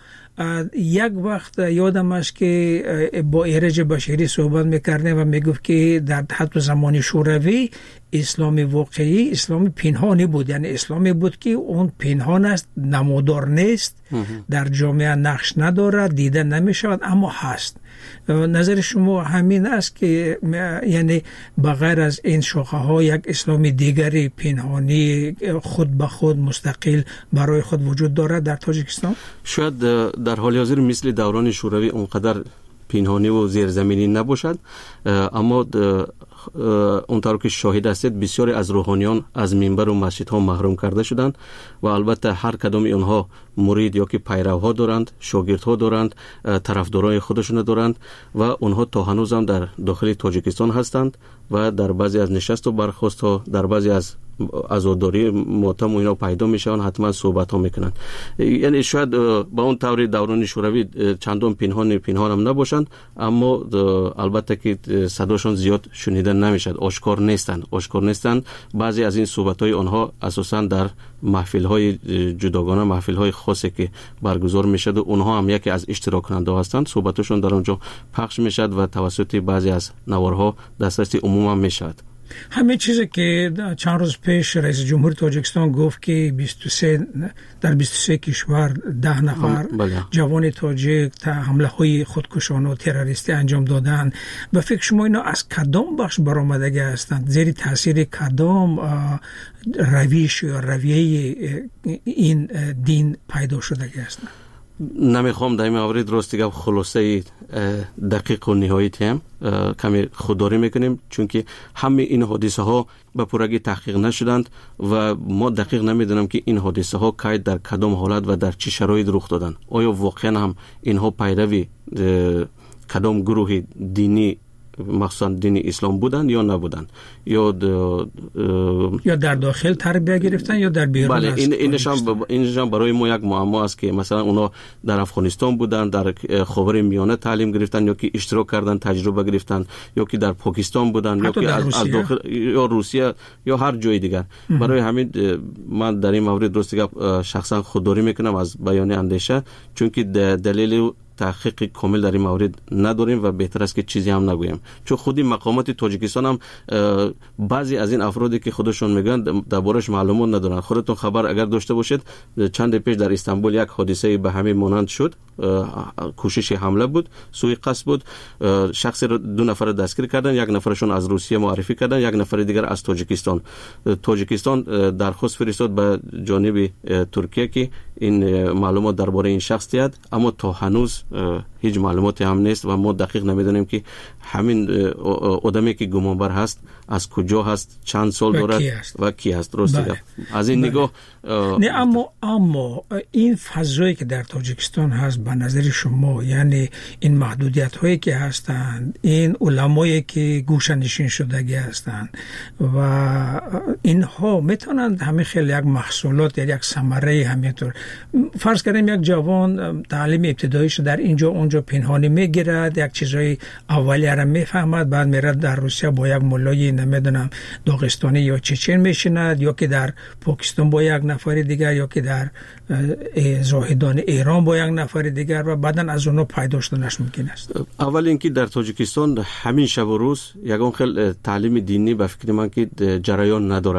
یک وقت یادم است که با ایرج بشیری صحبت میکردیم و میگفت که در حتی زمان شوروی اسلام واقعی اسلام پنهانی بود، یعنی اسلامی بود که اون پنهان است، نمودار نیست، در جامعه نقش ندارد، دیده نمیشود، اما هست. نظر شما همین است که یعنی بغیر از این شاخه ها یک اسلام دیگری پنهانی خود به خود مستقل برای خود وجود دارد در تاجیکستان؟ شاید در حال حاضر مثل دوران شوروی اونقدر پنهانی و زیرزمینی نباشد، اما اونطور که شاهد هستید بسیاری از روحانیان از منبر و مسجدها محروم کرده شدند و البته هر کدام اونها مرید یا که پیروها دارند، شاگردها دارند، طرفدارای خودشون دارند و اونها تا هنوز هم در داخل تاجیکستان هستند و در بعضی از نشست و برخاست ها، در بعضی از عزاداری ماتم و اینا پیدا میشن، حتما صحبت ها میکنن. یعنی شاید با اون طور دوران شوروی چندان پنهان پنهان هم نباشند، اما البته که صداشون زیاد شنیده نمیشد، آشکار نیستند آشکار نیستند بعضی از این صحبت های آنها اساسا در محفل های جداگانه، محفل های خاصی که برگزار میشد و اونها هم یکی از اشتراک کننده هستند، صحبتشون در اونجا پخش میشد و توسط بعضی از نوارها دسترسی عموم هم میشد. همه چیزی که چند روز پیش رئیس جمهور تاجیکستان گفت که بیست و سه در بیست و سه کشور ده نفر جوان تاجیک تا حمله های خودکشانه و تروریستی انجام دادن، به فکر شما اینا از کدام بخش برآمدگی هستند؟ زیر تاثیر کدام رویش یا رویه این دین پیدا شدگی هستند؟ نمیخوام در این مورد راست گپ خلاصه دقیق و نهایت هم کمی خودداری میکنیم، چون که همه این حادثه ها به پورگی تحقیق نشدند و ما دقیق نمیدونم که این حادثه ها کی در کدام حالت و در چه شرایط رخ دادن. آیا واقعا هم اینها پیروی کدام گروه دینی مخصوصا دین اسلام بودن یا نبودن، یا یا در داخل تربیت گرفتن یا در بیرون؟ بله، این اینشان اینشان برای ما یک معما است که مثلا اونا در افغانستان بودن، در خاور میانه تعلیم گرفتن یا که اشتراک کردن، تجربه گرفتن، یا که در پاکستان بودن یا که از, از داخل یا روسیه یا هر جای دیگر. برای همین من در این مورد درست شخصا خودداری میکنم از بیان اندیشه، چون که دلیل تحقیق کامل در این مورد نداریم و بهتر است که چیزی هم نگویم، چون خودی مقامات تاجیکستان هم بعضی از این افرادی که خودشون میگن دربارش معلومات ندارن. خودتون خبر اگر داشته باشید چند پیش در استانبول یک حادثه به همین مانند شد، کوشش حمله بود، سوء قصد بود، شخصی رو دو نفر دستگیر کردن، یک نفرشون از روسیه معرفی کردن، یک نفر دیگر از تاجیکستان. تاجیکستان درخواست فرستاد به جانب ترکیه که این معلومات درباره این شخص دهد، اما تا هنوز هیچ معلوماتی هم نیست و ما دقیق نمیدونیم که همین آدمی که گمانبر هست از کجا هست، چند سال دارد و کی هست. درست بله. از این بله. نگاه نه اما اما این فضایی که در تاجیکستان هست به نظر شما، یعنی این محدودیت هایی که هستند، این علمایی که گوشه نشین شدگی هستند و اینها میتونند همه خیلی یک محصولات یا یک ثمره همینطور، فرض کنیم یک جوان تعلیم ابتداییش در اینجا اونجا پنهانی میگیرد، یک چیزای اولیه را میفهمد، بعد میرد در روسیه با یک مولای نمیدونم داغستانی یا چچن میشیند، یا که در پاکستان با یک نفر دیگر، یا که در زاهدان ایران با یک نفر دیگر، و بعداً از اونها پیدا شدنش ممکن است. اول اینکه در تاجیکستان همین شب و روز یگان خیلی تعلیم دینی به فکر من که جریان ندارد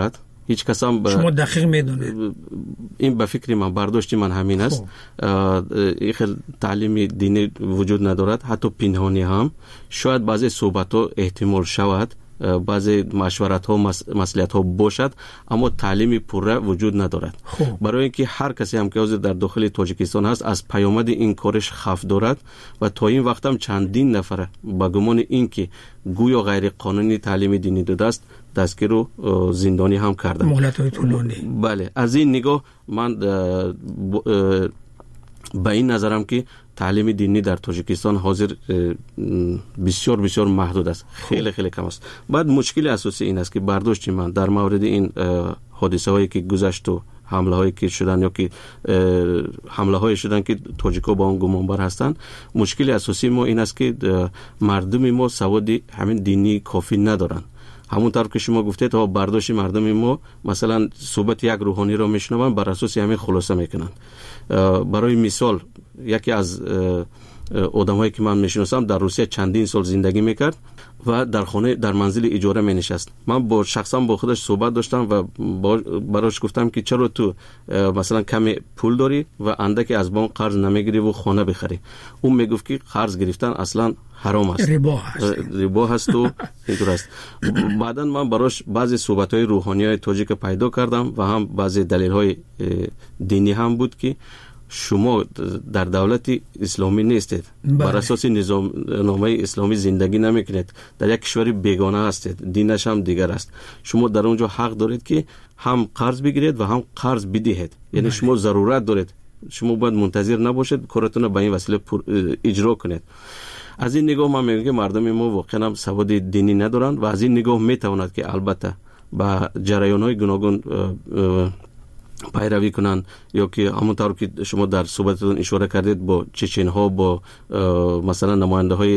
هیچ کس هم شما دقیق میدونید این به فکر من برداشت من همین است. این خیلی تعلیم دینی وجود ندارد، حتی پنهانی هم. شاید بعضی صحبت ها احتمال شود، بعضی مشورت ها مصلحت ها باشد، اما تعلیم پوره وجود ندارد. خوب. برای اینکه هر کسی هم که حاضر در داخل تاجیکستان هست از پیامد این کارش خوف دارد و تا این وقت هم چندین نفر با گمان اینکه گویا غیر قانونی تعلیم دینی داده است دستگیر و زندانی هم کردند. مهلت های طولانی. بله، از این نگاه من به این نظرم که تعلیم دینی در تاجیکستان حاضر بسیار بسیار محدود است، خیلی خیلی کم است. بعد مشکل اساسی این است که برداشت من در مورد این حادثه هایی که گذشت و حمله هایی که شدن یا که حمله هایی شدن که تاجیکا با اون گمانبر هستند، مشکل اساسی ما این است که مردم ما سواد همین دینی کافی ندارند. همونطور که شما گفتید تا برداشت مردم ما مثلا صحبت یک روحانی را میشنوند بر اساس همین خلاصه میکنند. برای مثال یکی از آدمایی که من میشناسم در روسیه چندین سال زندگی میکرد و در خانه در منزل اجاره می نشست. من با شخصا با خودش صحبت داشتم و براش گفتم که چرا تو مثلا کمی پول داری و اندکی از بانک قرض نمیگیری و خانه بخری؟ اون میگفت که قرض گرفتن اصلا حرام است، ربا هست ربا هست و اینطور است. بعدن من براش بعضی صحبت‌های روحانیای تاجیک پیدا کردم و هم بعضی دلیل‌های دینی هم بود که شما در دولت اسلامی نیستید، بر اساس نظام نامه اسلامی زندگی نمیکنید، در یک کشور بیگانه هستید، دینش هم دیگر است. شما در اونجا حق دارید که هم قرض بگیرید و هم قرض بدهید. یعنی شما ضرورت دارید، شما باید منتظر نباشید کارتون به این وسیله اجرا کنید. از این نگاه من میگم مردم ما واقعا هم سواد دینی ندارند و از این نگاه میتواند که البته با جریان‌های گوناگون پیروی کنند یا که همونطور که شما در صحبتتون اشاره کردید با چچن‌ها، با مثلا نماینده های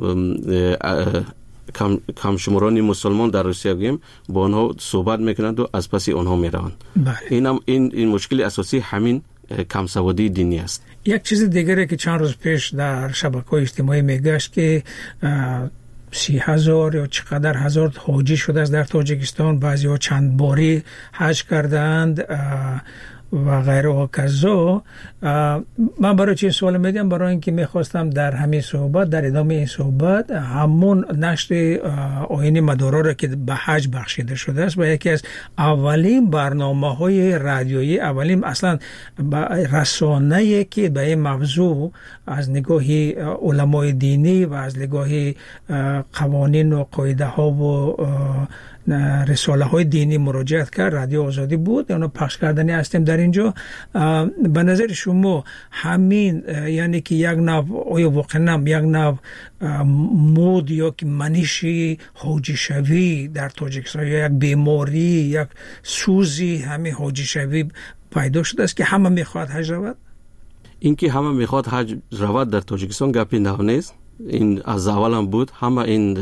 کم کم شماران مسلمان در روسیه گیم با آنها صحبت میکنند و از پس آنها میروند. این هم این این مشکل اساسی همین کم سوادی دینی است. یک چیز دیگری که چند روز پیش در شبکه‌های اجتماعی میگشت که سی هزار یا چقدر هزار حاجی شده است در تاجیکستان، بعضی ها چند باری حج کردند و غیره و کذا. من برای چی سوال میدم؟ برای اینکه میخواستم در همین صحبت، در ادامه این صحبت، همون نشر آیین مدارا را که به حج بخشیده شده است و یکی از اولین برنامه های رادیویی، اولین اصلا رسانه‌ای که به این موضوع از نگاه علمای دینی و از نگاه قوانین و قاعده ها و رساله های دینی مراجعت کرد، رادیو آزادی بود. اونو پخش کردنی هستیم در اینجا. به نظر شما همین یعنی که یک نوع آیا واقعا یک نوع مود یا که منشی حاجی شوی در تاجیکستان یا یک بیماری، یک سوزی همین حاجی شوی پیدا شده است که همه میخواد حج رود؟ این که همه میخواد حج رود در تاجیکستان گپی نه نیست. این از اول هم بود. همه این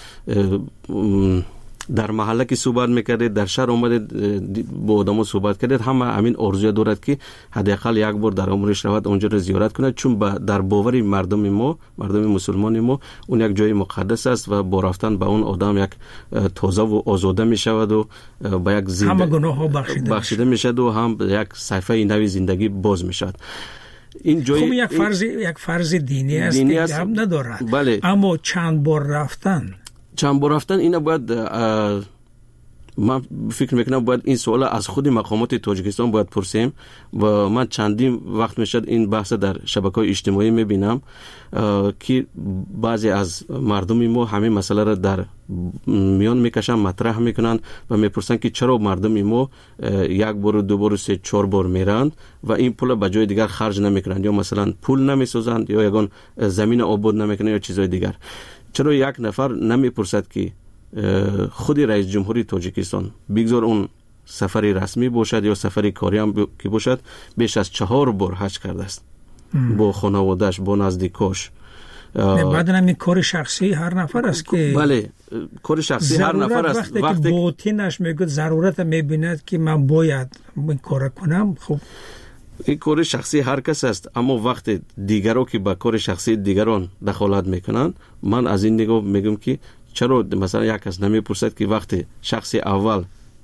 در محله که صحبت میکردید، در شهر اومدید با آدمو صحبت کردید، همه همین آرزوی دارد که حداقل یک بار در عمرش رود اونجا رو زیارت کنه، چون در باور مردم ما، مردم مسلمان ما، اون یک جای مقدس است و با رفتن به اون آدم یک تازه و آزاده میشود و با یک زنده همه گناه ها بخشیده, بخشیده میشد و هم یک صفحه نوی زندگی باز میشد. این جای خب یک فرض یک فرض دینی است دینی که است. هم ندارد. بله. اما چند بار رفتن چند بار رفتن اینا باید، من فکر میکنم باید این سوال از خود مقامات تاجیکستان باید پرسیم و من چندین وقت میشد این بحث در شبکه‌های اجتماعی میبینم که بعضی از مردم ما همین مسئله را در میان میکشن، مطرح میکنن و میپرسن که چرا مردم ما یک بار، دو بار، سه چهار بار میرند و این پول به جای دیگر خرج نمیکنند، یا مثلا پول نمیسازند یا یگان زمین آباد نمیکنند یا چیزای دیگر. چرا یک نفر نمیپرسد که خود رئیس جمهوری تاجیکستان بگذار اون سفری رسمی باشد یا سفری کاری هم ب... که باشد، بیش از چهار بار حج کرده است با خانواده‌اش، با نزدیکاش. بعد هم این کار شخصی هر نفر است که بله کار شخصی هر نفر است. وقتی, وقتی که باطنش میگه ضرورت میبیند که من باید این کار کنم، خب این کار شخصی هر کس است، اما وقت دیگران که با کار شخصی دیگران دخالت میکنن، من از این نگاه میگم که چرا مثلا یک کس نمیپرسد که وقتی شخص اول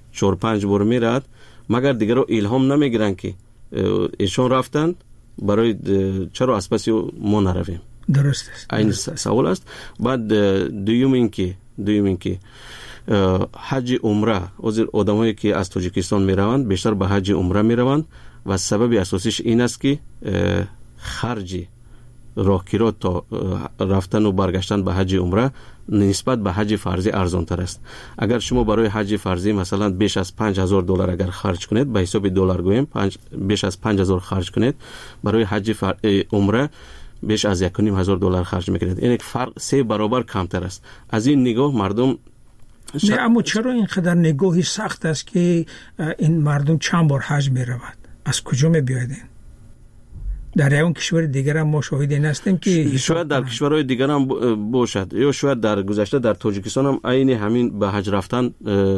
چهار پنج بار میرد مگر دیگر رو الهام نمیگیرن که ایشون رفتن برای چرا از پس ما نرویم. درست است. این سوال است. بعد دوم این که دوم این که حج عمره از آدمایی که از تاجیکستان میروند بیشتر به حج عمره میروند و سبب اساسیش این است که خرج راهگیری تا رفتن و برگشتن به حج عمره نسبت به حج فرضی ارزان تر است. اگر شما برای حج فرضی مثلا بیش از پنج هزار دلار اگر خرج کنید، به حساب دلار گویم بیش از پنج هزار خرج کنید، برای حج فر... عمره بیش از یک و نیم هزار دلار خرج میکنید. این یک فرق سه برابر کمتر است. از این نگاه مردم نه اما چرا اینقدر نگاهی سخت است که این مردم چند بار حج میروند؟ از کجا میبیاید؟ در اون کشور دیگر هم ما شاهد این هستیم که شاید در کشورهای دیگر هم باشد یا شاید در گذشته در تاجیکستان هم عین همین به حج رفتن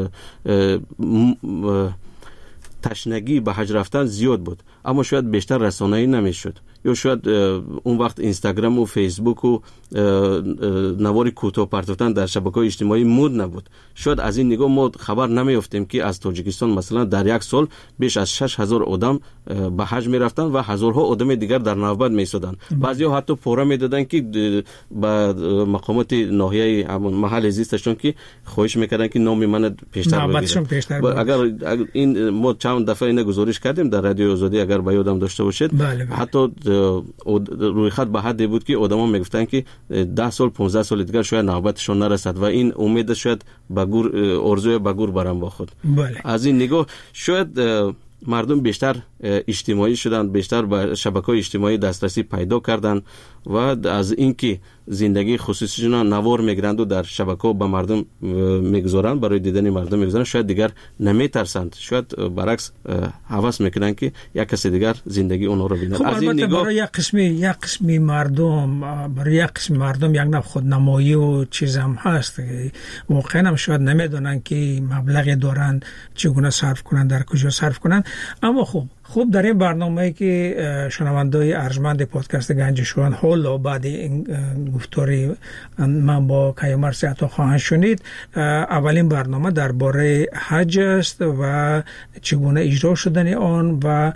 تشنگی به حج رفتن زیاد بود، اما شاید بیشتر رسانه‌ای نمیشد یا شاید اون وقت اینستاگرام و فیسبوک و نوار کوتاه پرتوتن در شبکه‌های اجتماعی مود نبود. شاید از این نگاه ما خبر نمیافتیم که از تاجیکستان مثلا در یک سال بیش از شش هزار آدم به حج میرفتن و هزارها آدم دیگر در نوبت میایستادن. بعضیا حتی پورا میدادن که به مقامات ناحیه همون محل زیستشون که خواهش میکردن که نام من پیشتر بگیرن. اگر این ما چند دفعه اینو گزارش کردیم در رادیو آزادی اگر به یادم داشته باشید. بله بله. حتی روی خط به حدی بود که آدما میگفتن که ده سال پانزده سال دیگر شاید نوبتشون نرسد و این امید شاید به گور ارزوی به گور برام با خود. بله. از این نگاه شاید مردم بیشتر اجتماعی شدن، بیشتر به شبکه‌های اجتماعی دسترسی پیدا کردن و از اینکه زندگی خصوصیشون نوار میگیرند و در شبکه‌ها به مردم میگذارند، برای دیدن مردم میگذارند، شاید دیگر نمیترسند، شاید برعکس هوس میکنن که یک کسی دیگر زندگی اونها رو ببینه. خب از این نگاه برای یک قسمی یک قسمی مردم برای یک قسم مردم یک نوع خودنمایی و چیز هم هست، واقعا هم شاید نمیدونن که مبلغی دارن چگونه صرف کنن، در کجا صرف کنن. اما خب خب در این برنامه‌ای که شنونده‌های ارجمند پادکست گنجشویان حالا بعد این گفتاری من با کیومرث عطا خواهند شنید، اولین برنامه درباره حج است و چگونه اجرا شدن آن و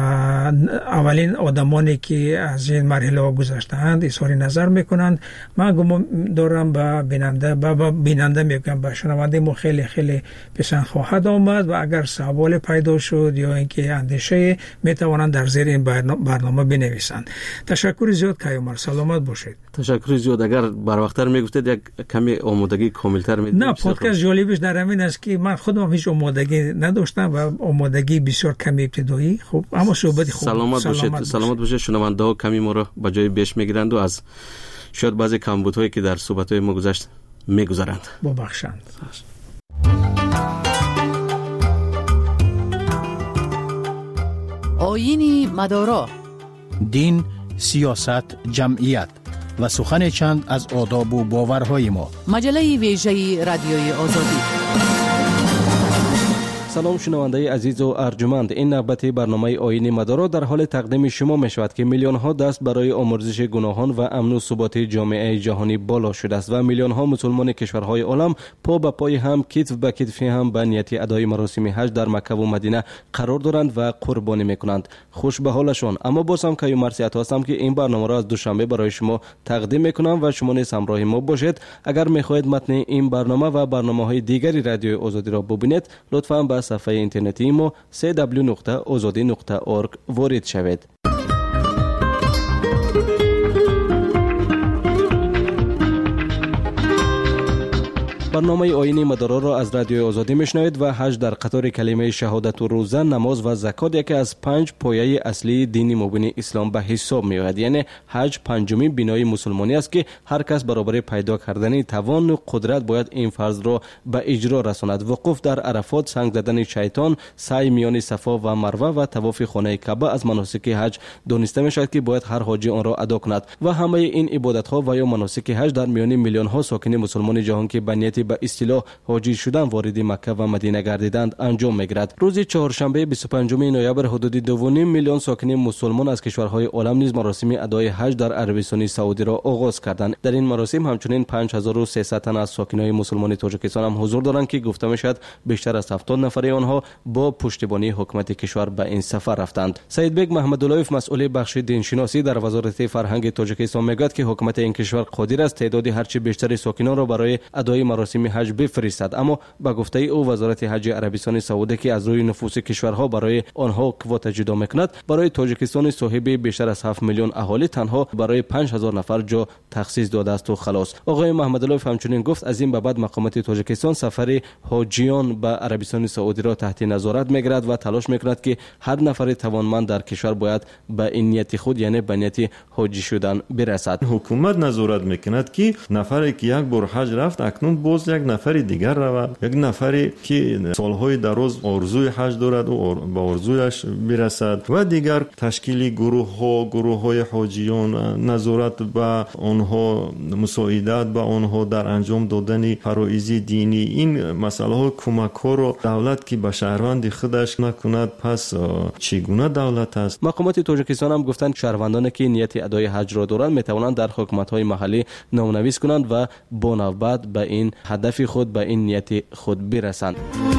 اولین آدمانی که از این مرحله گذشته‌اند اظهار نظر میکنند. من گمان دارم به بیننده به بیننده میگم به شنونده ما خیلی خیلی پسند خواهد آمد و اگر سوال پیدا شد یا اینکه اندیشه می توانند در زیر این برنامه بنویسند. تشکر زیاد کیومرث، سلامت باشید. تشکر زیاد. اگر بر وقتتر میگفتید یک کمی آمادگی کاملتر میدید. نه پادکست جالبش در همین است که من خودم هیچ آمادگی نداشتم و آمادگی بسیار کمی ابتدایی. خب اما صحبت خوب. سلامت, سلامت باشید. باشید. سلامت باشید. شنونده ها کمی ما را به جای بیش میگیرند و از شاید بعضی کمبودهایی که در صحبت های ما گذشت میگذارند. ببخشند. آیین مدارا، دین، سیاست، جمعیت و سخن چند از آداب و باورهای ما. مجله ویژه رادیوی آزادی. سلام شنونده عزیز و ارجمند، این نوبت برنامه آیین مدارا در حال تقدیم شما می شود که میلیون ها دست برای آمرزش گناهان و امن و ثبات جامعه جهانی بالا شده است و میلیون ها مسلمان کشورهای عالم پا به پای هم، کتف به کتف هم به نیت ادای مراسم حج در مکه و مدینه قرار دارند و قربانی میکنند. خوش به حالشان. اما باز هم کیومرث عطا هستم که این برنامه را از دوشنبه برای شما تقدیم میکنم و شما نیز همراه ما باشید. اگر میخواهید متن این برنامه و برنامه‌های دیگری رادیو آزادی را ببینید، لطفاً به صفحه اینترنتی ما دبلیو دبلیو دبلیو نقطه آزادی نقطه اورگ وارد شوید. برنامه آیین مدارا را از رادیو آزادی میشنوید و حج در قطار کلمه شهادت و روزه، نماز و زکات یکی از پنج پایه اصلی دین مبین اسلام به حساب می آید. یعنی حج پنجمین بنای مسلمانی است که هر کس برابر پیدا کردن توان و قدرت باید این فرض را به اجرا رساند. وقوف در عرفات، سنگ زدن شیطان، سعی میان صفا و مروه و طواف خانه کعبه از مناسک حج دانسته می شود که باید هر حاجی آن را ادا کند و همه این عبادت ها و یا مناسک حج در میان میلیون ها ساکن مسلمان جهان که به نیت به اصطلاح حاجی شدن وارد مکه و مدینه گردیدند انجام می‌گیرد. روز چهارشنبه بیست و پنجم نوامبر حدود دو و نیم میلیون ساکن مسلمان از کشورهای عالم نیز مراسم ادای حج در عربستان سعودی را آغاز کردند. در این مراسم همچنین پنج هزار و سیصد تن از ساکنان مسلمان تاجیکستان هم حضور دارند که گفته میشد بیشتر از هفتاد نفر آنها با پشتیبانی حکومت کشور به این سفر رفتند. سید بیگ محمداللهیف مسئول بخش دینشناسی در وزارت فرهنگ تاجیکستان میگوید که حکومت این کشور قادر است تعداد هرچه بیشتر ساکنان را برای ادای مراسم حج بفرستد، اما با گفته او وزارت حج عربستان سعودی که از روی نفوس کشورها برای آنها کوتا جدا میکند، برای تاجیکستان صاحب بیشتر از هفت میلیون اهالی تنها برای پنج هزار نفر جا تخصیص داده است و خلاص. آقای محمداللهیف همچنین گفت از این به بعد مقامات تاجیکستان سفر حاجیان به عربستان سعودی را تحت نظارت میگیرد و تلاش میکند که هر نفر توانمند در کشور باید به این نیت خود یعنی به نیت حاجی شدن برسد. حکومت نظارت میکند که نفری که یک بار حج رفت اکنون باز یک نفر دیگر رود، یک نفری که سالهای دراز آرزوی حج دارد و به آرزویش برسد و دیگر تشکیل گروه ها گروه های حاجیان، نظارت به آنها، مساعدت به آنها در انجام دادن فرایض دینی، این مسئله ها کمک ها رو دولت که به شهروند خودش نکند پس چگونه دولت است؟ مقامات تاجیکستان هم گفتند شهروندانی که نیت ادای حج را دارند میتوانند در حکومت های محلی نامنویس کنند و با نوبت به این هدف خود به این نیت خود برسند.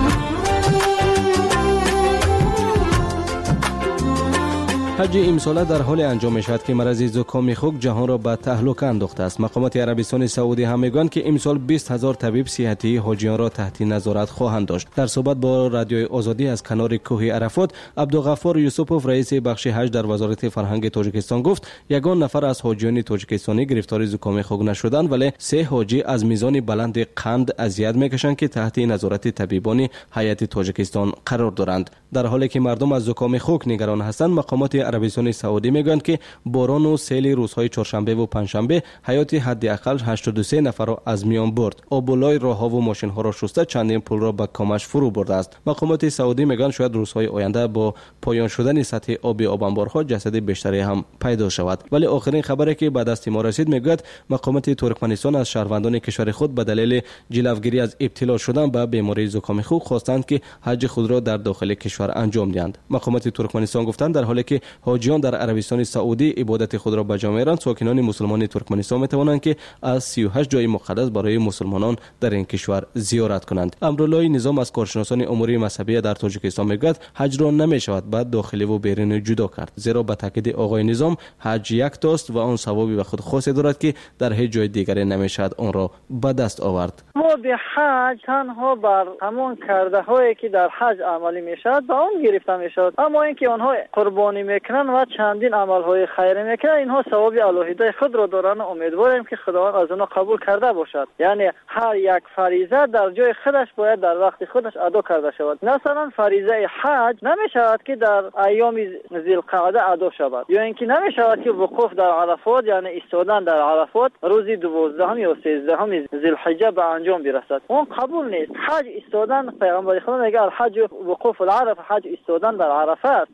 حج امساله در حال انجام می شود که مرض زکام خوک جهان را به تهلکه انداخته است. مقامات عربستان سعودی هم میگویند که امسال بیست هزار طبیب صحتی حاجیان را تحت نظارت خواهند داشت. در صحبت با رادیوی آزادی از کنار کوه عرفات، عبدالغفار یوسفوف رئیس بخش حج در وزارت فرهنگ تاجیکستان گفت یگان نفر از حاجیان تاجیکستانی گرفتار زکام خوک نشدند، ولی سه حاجی از میزان بلند قند اذیت میکشند که تحت نظارت طبیبان هیئت تاجیکستان قرار دارند. در حالی که مردم از زکام خوک نگران هستند، مقامات عربستان سعودی میگویند که باران و سیل روزهای چهارشنبه و پنجشنبه حیات حداقل هشتاد و سه نفر را از میان برد. آبولای راهها و ماشین ها را شسته چندین پل را به کامش فرو برده است. مقامات سعودی میگویند شاید روزهای آینده با پایان شدن سطح آب آب انبارها جسد بیشتری هم پیدا شود. ولی آخرین خبری که به دست ما رسید میگوید مقامات ترکمنستان از شهروندان کشور خود به دلیل جلوگیری از ابتلا شدن به بیماری زکام خوک خواستند که حج خود را در داخل کشور انجام دهند. مقامات ترکمنستان گفتند در حالی که حاجیان در عربستان سعودی عبادت خود را به جا می‌آورند، ساکنان مسلمان ترکمنستان می‌توانند که از سی و هشت جای مقدس برای مسلمانان در این کشور زیارت کنند. امرالله نظام از کارشناسان امور مذهبی در تاجیکستان میگوید حج را نمی‌شود بعد داخلی و بیرونی جدا کرد، زیرا به تاکید آقای نظام حج یک تاست و آن ثوابی به خود خاصی دارد که در هیچ جای دیگری نمی‌شود آن را به دست آورد. ثواب حج تنها بر همان کرده هایی که در حج عملی می‌شود به آن گرفته می‌شود، اما اینکه آنها قربانی میکنن و چندین عمل های خیری میکنن اینها ثواب الهیده خود را دارن. امیدواریم که خداوند از آنها قبول کرده باشد. یعنی هر یک فریضه در جای خودش باید در وقت خودش ادا کرده شود. مثلا فریضه حج نمی شود که در ایام ذوالقعده ادا شود، یا اینکه نمی شود که وقوف در عرفات یعنی ایستادن در عرفات روز دوازدهم یا سیزدهم ذوالحجه به انجام برسد. اون قبول نیست. حج ایستادن، پیغمبر خدا میگه الحج وقوف العرفه، حج ایستادن در عرفه است.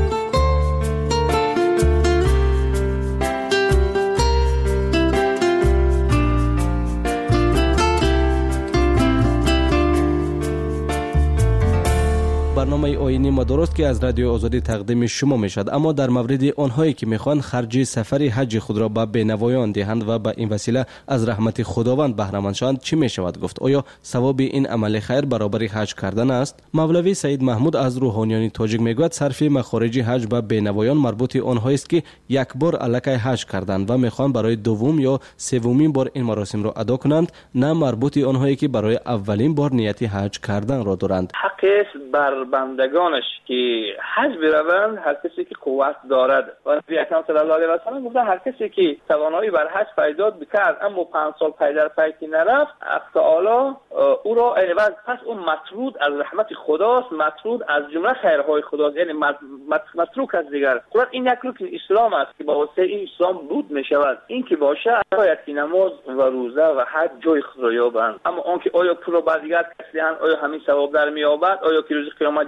برنامه آیینی ما درست که از رادیو آزادی تقدیم شما میشد، اما در مورد آنهایی که میخوان خرج سفر حج خود را به بینوایان دهند و به این وسیله از رحمت خداوند بهره مند شوند چی میشود گفت؟ آیا ثواب این عمل خیر برابر حج کردن است؟ مولوی سید محمود از روحانیان تاجیک میگوید صرف مخارج حج به بینوایان مربوط آنهایی است که یک بار الکی حج کردند و میخوان برای دوم یا سومین بار این مراسم را ادا کنند، نه مربوط آنهایی که برای اولین بار نیت حج کردن را دارند. حق بر بندگانش که حج بروند هر کسی که قوت دارد. و نبی اکرم صلی الله علیه و سلم گفتن هر کسی که توانایی بر حج پیدا بکرد اما پنج سال پی در پی نرفت، الله تعالی او را عوض پس اون مطرود از رحمت خداست، مطرود از جمله خیرهای خداست، یعنی متروک از دیگر. قرآن این یک رکن اسلام است که با واسطه این اسلام بود می شود. این که باشه باید که نماز و روزه و حج جای خود را یابند. اما اون که آیا پول را بر دیگر کسی آیا همین ثواب در می یابد؟ آیا که روز قیامت جواب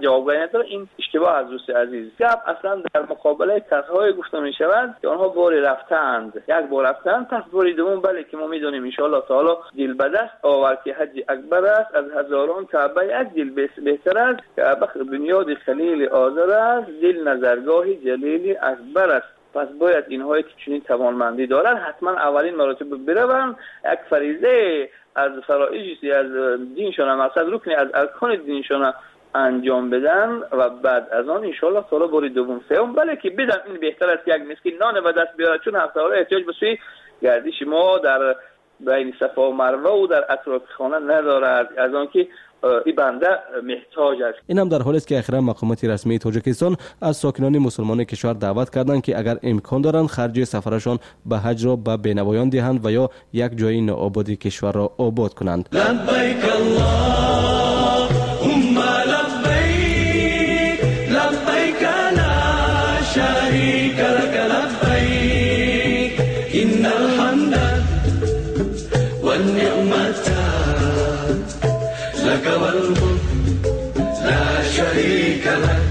نداره. این اشتباه از دوست عزیز. گپ اصلا در مقابله کسایی گفته می شود که آنها باری رفتند، یک بار رفتند، پس باری دوم بله که ما میدونیم ان شاء الله تعالی دل به دست آورد که حج اکبر است، از هزاران کعبه یک دل بهتر است. کعبه بنیاد خلیل آذر است، دل نظرگاه جلیل اکبر است. پس باید اینهایی که چنین توانمندی دارن حتما اولین مراتب بروند، یک فریضه از فرائض از دینشون، مقصد رکنی از ارکان دینشون انجام بدن و بعد از آن ان شاء الله تعالی بار دوم سوم بله که بدن. این بهتر است که یک مسکین نان به دست بیاره، چون هفته ها احتیاج به سوی گردش ما در بین صفا و مروه و در اطراف خانه ندارد، از آن که این بنده محتاج است. این هم در حالی است که اخیرا مقامات رسمی تاجیکستان از ساکنان مسلمان کشور دعوت کردند که اگر امکان دارند خرج سفرشان به حج را به بینوایان دهند و یا یک جای نوآبادی کشور را آباد کنند. لبیک اللهم لبیک لبیک لا شریک لک لبیک ان الحمد والنعمت لك والملك لا شريك لك.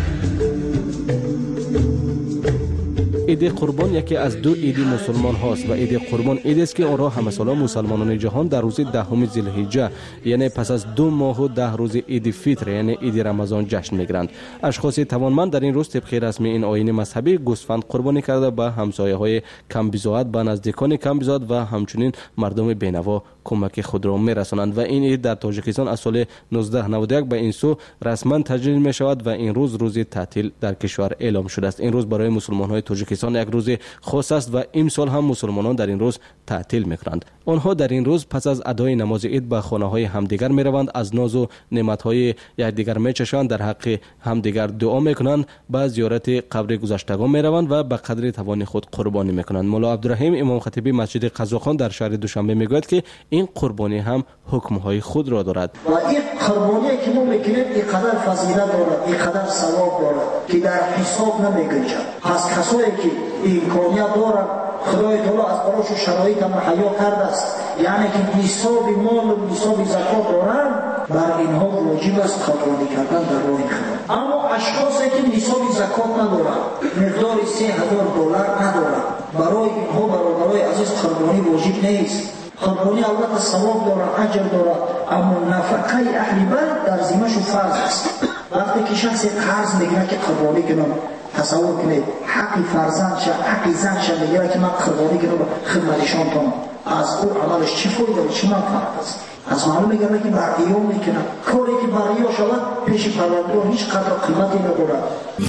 عید قربان یکی از دو عید مسلمان هاست و عید قربان عیدی است که آن را همه ساله مسلمانان جهان در روز دهم ذوالحجه یعنی پس از دو ماه و ده روز عید فطر یعنی عید رمضان جشن میگیرند. اشخاص توانمند در این روز طبق رسم این آیین مذهبی گوسفند قربانی کرده به همسایه‌های کم بضاعت، به نزدیکان کم بضاعت و همچنین مردم بینوا کمک خود را میرسانند. و این عید در تاجیکستان از سال نوزده نود و یک به این سو رسما تجلیل می شود و این روز روز تعطیل در کشور اعلام شده است. این روز برای مسلمان‌های تاجیکستان یک روز خاص است و امسال هم مسلمانان در این روز تعطیل می‌کنند. آنها در این روز پس از ادای نماز عید به خانه‌های همدیگر می‌روند، از ناز و نعمت‌های یکدیگر می‌چشند، در حق همدیگر دعا می‌کنند، به زیارت قبر گذشتگان می‌روند و به قدر توان خود قربانی می‌کنند. مولا عبدالرحیم امام خطیبی مسجد قزاقان در شهر دوشنبه میگوید که این قربانی هم حکم‌های خود را دارد. و این قربانی که ما می‌کنیم اینقدر فضیلت دارد، اینقدر ثواب دارد که در حساب نمی‌گنجد. پس کسایی که امکانیت دارند خدای تعالی از براشون شرایط مهیا کرده است، یعنی که حساب مال و حساب زکات دارند، بر اینها واجب است قربانی کردن در راه خدا. اما اشخاصی که حساب زکات ندارند، مقدار سه هزار دلار ندارند، برای اینها برادرای عزیز قربانی واجب نیست. قربانی البته ثواب دارد، اجر دارد، اما نفقه اهل بیت در ذمه‌شون فرض است. وقتی که شخص قرض میگیره که قربانی کنم، تصور کنید حقی فرزندش، حقی زنش میگیره که من قربانی کنم خدمتشان کنم، از او عملش چی فایده و چی منفعت است؟ از معلوم میگه که برعیو میکنم، کاری که برعیو شود پیش پروردگار هیچ قدر قیمتی ندارد.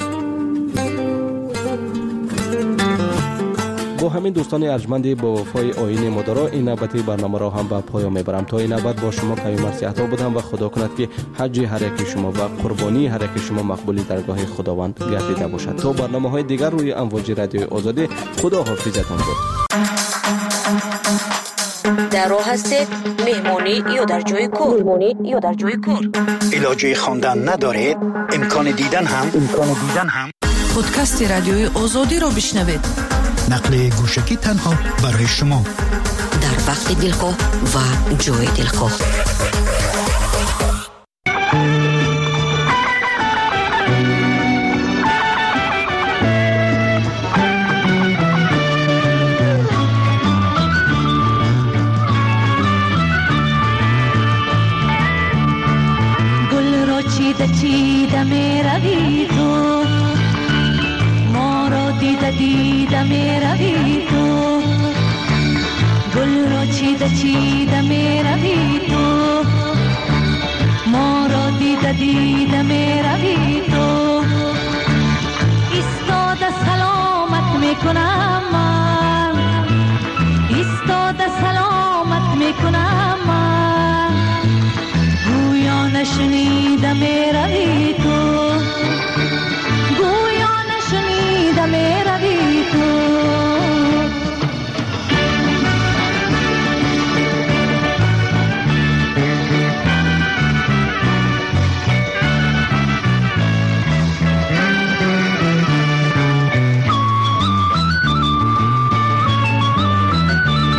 با همین دوستان ارجمند با وفای آیین مدارا این نوبتی برنامه را هم به پایان میبرم. تا این نوبت با شما کمی مرسی عطا بودم و خدا کند که حج هر یک شما و قربانی هر یک شما مقبولی درگاه خداوند گردیده باشد. تا برنامه های دیگر روی امواج رادیوی آزادی، خدا حافظتان بود. در راه هستید مهمانی یا در جای کار؟ مهمانی یا در جای کار؟ علاجه خواندن ندارید؟ امکان دیدن هم امکان دیدن هم پادکست رادیوی آزادی را بشنوید. نقل گوشکی تنها برای شما در وقت دلخواه و جای دلخواه. گل را چیده چیده می روی تو، ما را دیده دیده می روی تو، گل را چیده چیده می روی تو، ما را دیده دیده می روی تو. ایستاده سلامت می کنم من، ایستاده سلامت می کنم من، گویا نشنیده می روی تو، گویا نشنیده می روی تو.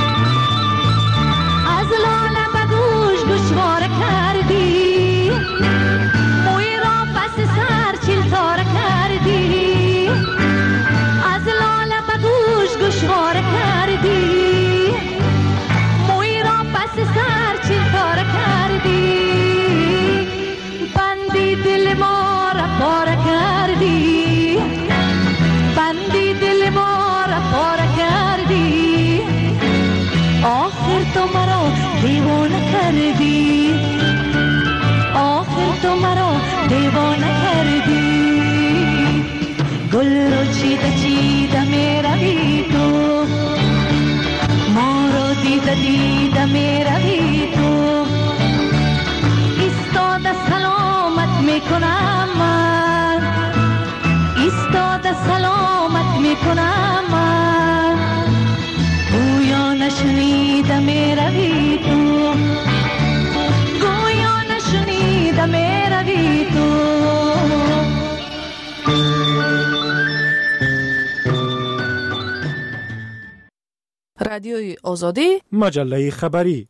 از لاله به گوش گوشواره کردی، کردی، آخر تو مرا دیوانه کردی. گل رو چیده چیده می روی تو، ما رو دیده دیده می روی تو. ایستاده سلامت می کنم من، ایستاده سلامت می کنم من. گویا نشنیده می روی تو، گویا نشنیده می روی تو. رادیوی آزادی، مجله خبری.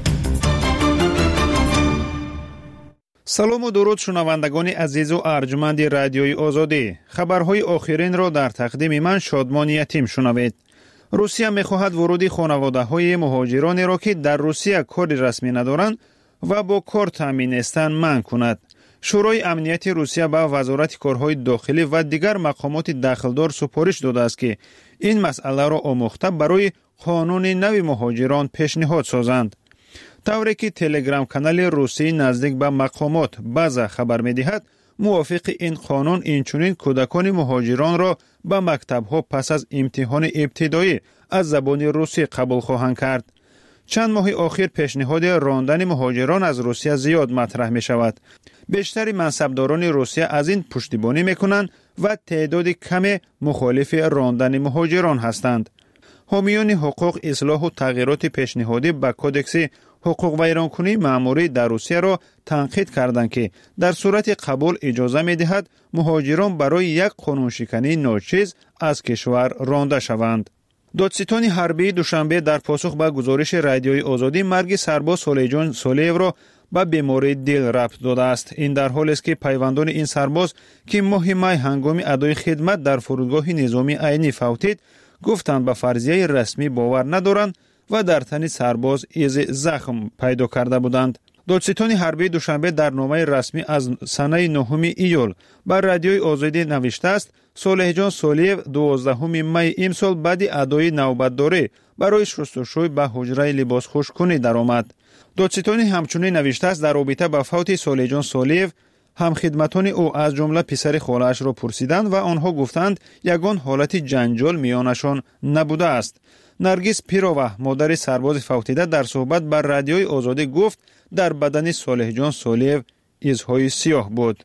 سلام و درود شنوندگان عزیز و ارجمند رادیوی آزادی. خبرهای آخرین را در تقدیم من شادمان یتیم شنوید. روسیه می‌خواهد ورود خانواده‌های مهاجرانی را که در روسیه کاری رسمی ندارند و با کار تامین هستند منع کند. شورای امنیت روسیه به وزارت کارهای داخلی و دیگر مقامات دخلدار سپارش داده است که این مسئله را آموخته برای قانون نو مهاجران پیشنهاد سازند. طوری که تلگرام کانال روسی نزدیک به مقامات بعض خبر می‌دهد، موافق این قانون اینچنین کودکان مهاجران را به مکتب‌ها پس از امتحان ابتدایی از زبان روسی قبول خواهند کرد. چند ماه اخیر پیشنهاد راندن مهاجران از روسیه زیاد مطرح می شود. بیشتر منصبداران روسیه از این پشتیبانی می کنند و تعداد کم مخالف راندن مهاجران هستند. حامیان حقوق اصلاح و تغییرات پیشنهادی به کودکس حقوق ویرانکنی مأموری در روسیه را تنقید کردند که در صورت قبول اجازه می دهد مهاجران برای یک قانونشکنی ناچیز از کشور رانده شوند. دادستان حربی دوشنبه در پاسخ به گزارش رادیوی آزادی مرگ سرباز سولیجان سولیو را به بیماری دل ربط داده است. این در حالی است که پیوندان این سرباز که ماه می هنگام ادای خدمت در فرودگاه نظامی عینی فوتید، گفتند به فرضیه رسمی باور ندارند و در تن سرباز از زخم پیدا کرده بودند. دادستان حربی دوشنبه در نامه رسمی از سنه نهم ایول بر رادیوی آزادی نوشته است: صالح سولیو دوازدهم می امسال بعد ادای نوبتداری برای شستشوی به حجره لباس خوشکنی درآمد. دادستان همچنین نوشته است در رابطه با فوت صالح سولیو هم خدمتان او از جمله پسر خاله‌اش را پرسیدند و آنها گفتند یگان حالت جنجال میانشان نبوده است. نرگس پیروه مادر سرباز فوتیده در صحبت بر رادیوی آزادی گفت در بدن صالح جان سولیو izهای سیاه بود.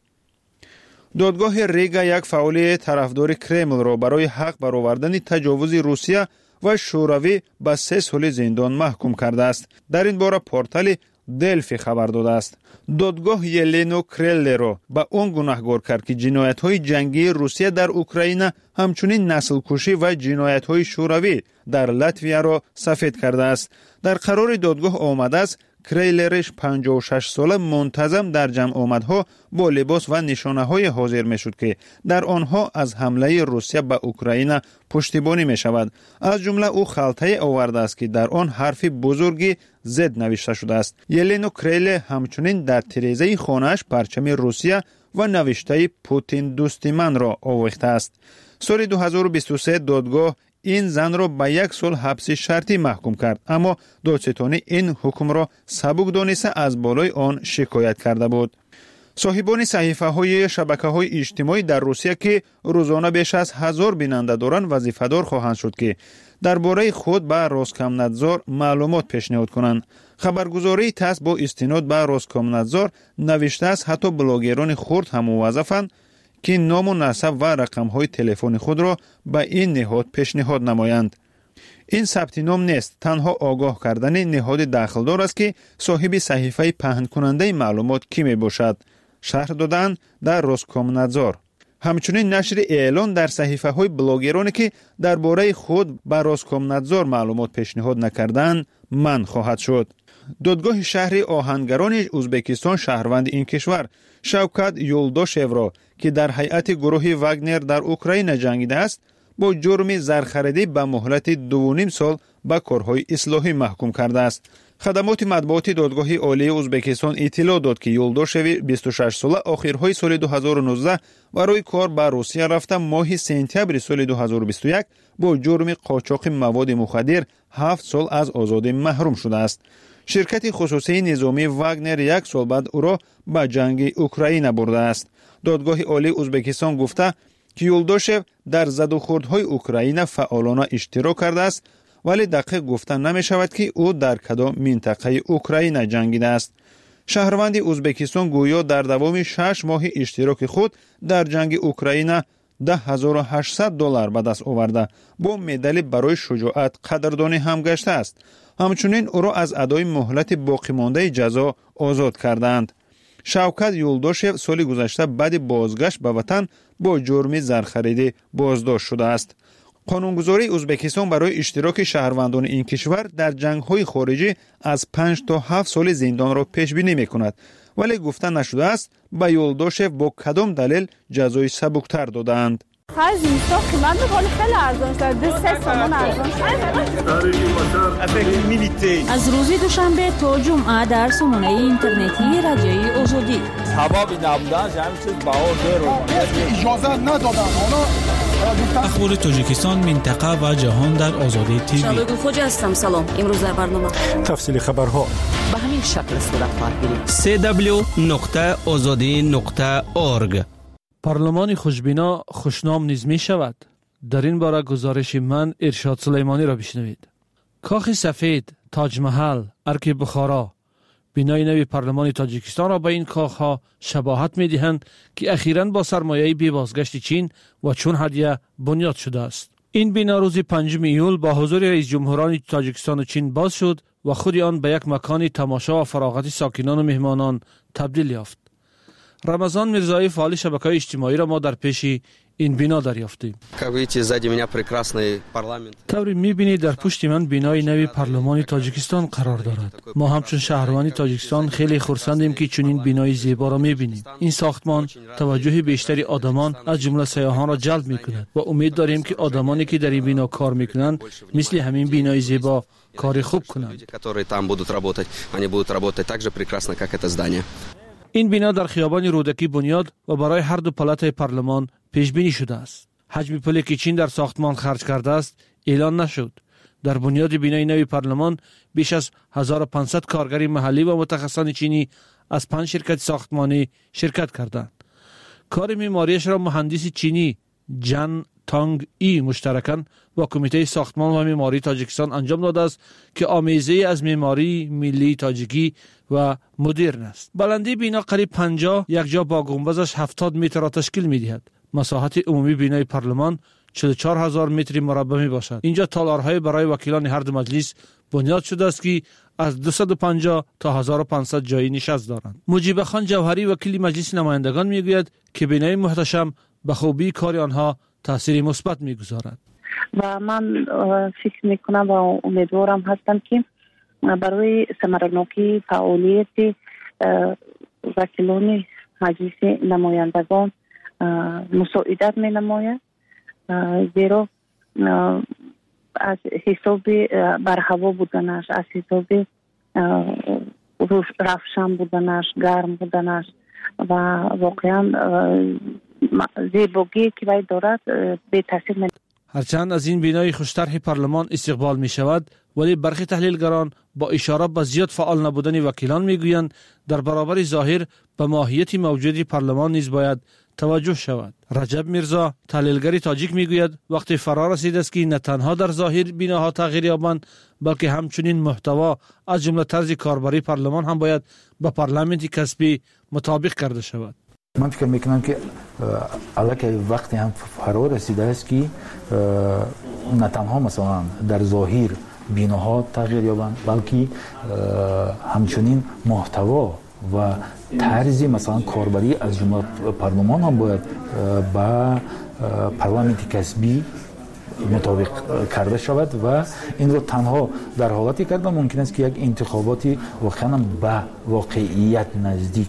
دادگاه ریگا یک فعال طرفدار کرمل را برای حق برآوردن تجاوز روسیه و شوروی به سه سال زندان محکوم کرده است. در این باره پورتال دلفی خبر داده است. دادگاه یلنو کرلر را به اون گناهکار کرد که جنایت‌های جنگی روسیه در اوکراین همچنین نسل کشی و جنایت‌های شوروی در لاتویا را سفید کرده است. در قرار دادگاه آمده است کریلرش پنجاه و شش ساله منتظم در جمع آمدها با لباس و نشانه‌های حاضر می‌شد که در آنها از حمله روسیه به اوکراین پشتیبانی می‌شود. از جمله او خلطه آورده است که در آن حرف بزرگی زد نوشته شده است. یلنو کریل همچنین در تریزه خانه‌اش پرچم روسیه و نوشته پوتین دوست من را آویخته است. سال دو هزار و بیست و سه دادگاه این زن را به یک سال حبس شرطی محکوم کرد، اما دادستان این حکم را سبک دانسته از بالای آن شکایت کرده بود. صاحبان صحیفه های شبکه های اجتماعی در روسیه که روزانه بیش از هزار بیننده دارند وظیفه‌دار خواهند شد که درباره خود به روسکامنادزور معلومات پیشنهاد کنند. خبرگزاری تاس با استناد به روسکامنادزور نوشته است حتی بلاگران خرد هم موظفند که نام و نسب و رقم‌های تلفن خود را به این نهاد پیشنهاد نمایند. این ثبت نام نیست، تنها آگاه کردن نهاد داخلدار است که صاحب صحیفه پهن کننده معلومات کی می باشد. شرح دادن در روسکامنادزور. همچنین نشر اعلان در صحیفه های بلاگرانی که درباره خود به روسکامنادزور معلومات پیشنهاد نکردند من خواهد شد. دادگاه شهر آهنگران ازبکستان شهروند این کشور شوکت یولداشев را که در هیئت گروه واگنر در اوکراین جنگیده است با جرم زرخریدی به مهلت دو و نیم سال به کارهای اصلاحی محکوم کرده است. خدمات مطبوعاتی دادگاه عالی ازبکستان اطلاع داد که یولداشев بیست و شش ساله آخرهای سال دو هزار و نوزده برای کار به روسیه رفته ماه سپتامبر سال دو هزار و بیست و یک با جرم قاچاق مواد مخدر هفت سال از آزادی محروم شده است. شرکت خصوصی نظامی واگنر یک سال بعد او را به جنگ اوکراین برده است. دادگاه عالی ازبکستان گفته که یولداشف در زدوخوردهای اوکراین فعالانه اشتراک کرده است، ولی دقیق گفته نمی شود که او در کدام منطقه اوکراین جنگیده است. شهروند ازبکستان گویا در دوام شش ماه اشتراک خود در جنگ اوکراین ده هزار و هشتصد دلار به دست آورده با مدال برای شجاعت قدردانی هم گشته است. همچنین او را از ادای مهلت باقی مانده جزا آزاد کردند. شوکت یولداشف سال گذشته بعد بازگشت به وطن با جرم زرخرید بازداشت شده است. قانونگذاری ازبکستان برای اشتراک شهروندان این کشور در جنگ‌های خارجی از پنج تا هفت سال زندان را پیش بینی می‌کند، ولی گفته نشده است به یولداشف با کدام دلیل جزای سبکتر دادند. خرج اینستا قیمت می‌کنه خیلی ارزان شده، دو سه تومان ارزان شده. از روز دوشنبه تا جمعه در سامانه اینترنتی رادیوی آزادی. سبب نبودن همین چیز بهار داره. اجازه ندادن. اخبار تاجیکستان، منطقه و جهان در آزادی تیوی. شبگو خوج هستم. سلام. امروز در برنامه تفصیل خبرها به همین شکل صورت خواهد گرفت. سی دبلیو نقطه آزادی نقطه اورگ. پارلمان خوشبینا خوشنام نیز می شود. در این باره گزارش من ارشاد سلیمانی را بشنوید. کاخ سفید، تاج محل، ارک بخارا، بینای نوی پارلمان تاجیکستان را به این کاخها شباهت می دهند که اخیراً با سرمایه بی بازگشت چین و چون هدیه بنیاد شده است. این بنا روز پنجم ایول با حضور رئیس جمهوران تاجیکستان و چین باز شد و خود آن به یک مکان تماشا و فراغت ساکنان و مهمانان تبدیل یافت. رمضان میرزایی فعال شبکه‌های اجتماعی را ما در پیش این بنا دریافتیم. طوری می‌بینید در پشت من بینای نوی پارلمان تاجیکستان قرار دارد. ما همچون شهروان تاجیکستان خیلی خرسندیم که چنین بینای زیبا را می‌بینیم. این ساختمان توجه بیشتری آدمان از جمله سیاحان را جلب می‌کند و امید داریم که آدمانی که در این بنا کار می‌کنند مثل همین بینای زیبا کار خوب کنند. این بنا در خیابان رودکی بنیاد و برای هر دو پلات پارلمان پیش بینی شده است. حجم پولی که چین در ساختمان خرج کرده است اعلان نشد. در بنیاد بینای نوی پارلمان بیش از هزار و پانصد کارگر محلی و متخصصان چینی از پنج شرکت ساختمانی شرکت کردند. کار معماریش را مهندس چینی جان تانگ ای مشترکاً با کمیته ساختمان و معماری تاجیکستان انجام داده است که آمیزه از معماری ملی تاجیکی و مدرن است. بلندی بنا قریب پنجاه، یک جا با گنبدش هفتاد متر را تشکیل می‌دهد. مساحت عمومی بینای پارلمان چهل و چهار هزار متر مربع می باشد. اینجا تالارهای برای وکیلان هر دو مجلس بنیاد شده است که از دویست و پنجاه تا هزار و پانصد جای نشست دارند. مجیب خان جوهری وکیل مجلس نمایندگان میگوید که بینای محتشم به خوبی کار آنها تاثیر مثبت میگذارد. و من فکر میکنم و امیدوارم هستم که برای ثمرناکی فعالیت وکیلان مجلس نمایندگان مساعدت می نماید، زیرا از حساب برهوا بودنش، از حساب روشن بودنش، گرم بودنش و واقعا زیبایی که باید دارد به تاثیر می. هرچند از این بینای خوشطرح پارلمان استقبال می شود، ولی برخی تحلیلگران با اشاره به زیاد فعال نبودن وکیلان می گویند در برابر ظاهر به ماهیت موجود پارلمان نیز باید توجه شود. رجب میرزا تحلیلگر تاجیک می گوید وقتی فرا رسیده است که نه تنها در ظاهر بیناها تغییر یابند بلکه همچنین محتوا از جمله طرز کاربری پارلمان هم باید با پارلمانت کسبی مطابق کرده شود. من فکر میکنم که الان وقتی هم فرا رسیده است که نه تنها مثلا در ظاهر بیناها تغییر یابند بلکه همچنین محتوا و طرز مثلا کاربری از جمله پارلمان هم باید با پارلمانت کسبی مطابق کرده شود و این رو تنها در حالتی کردن ممکن است که یک انتخاباتی واقعا به واقعیت نزدیک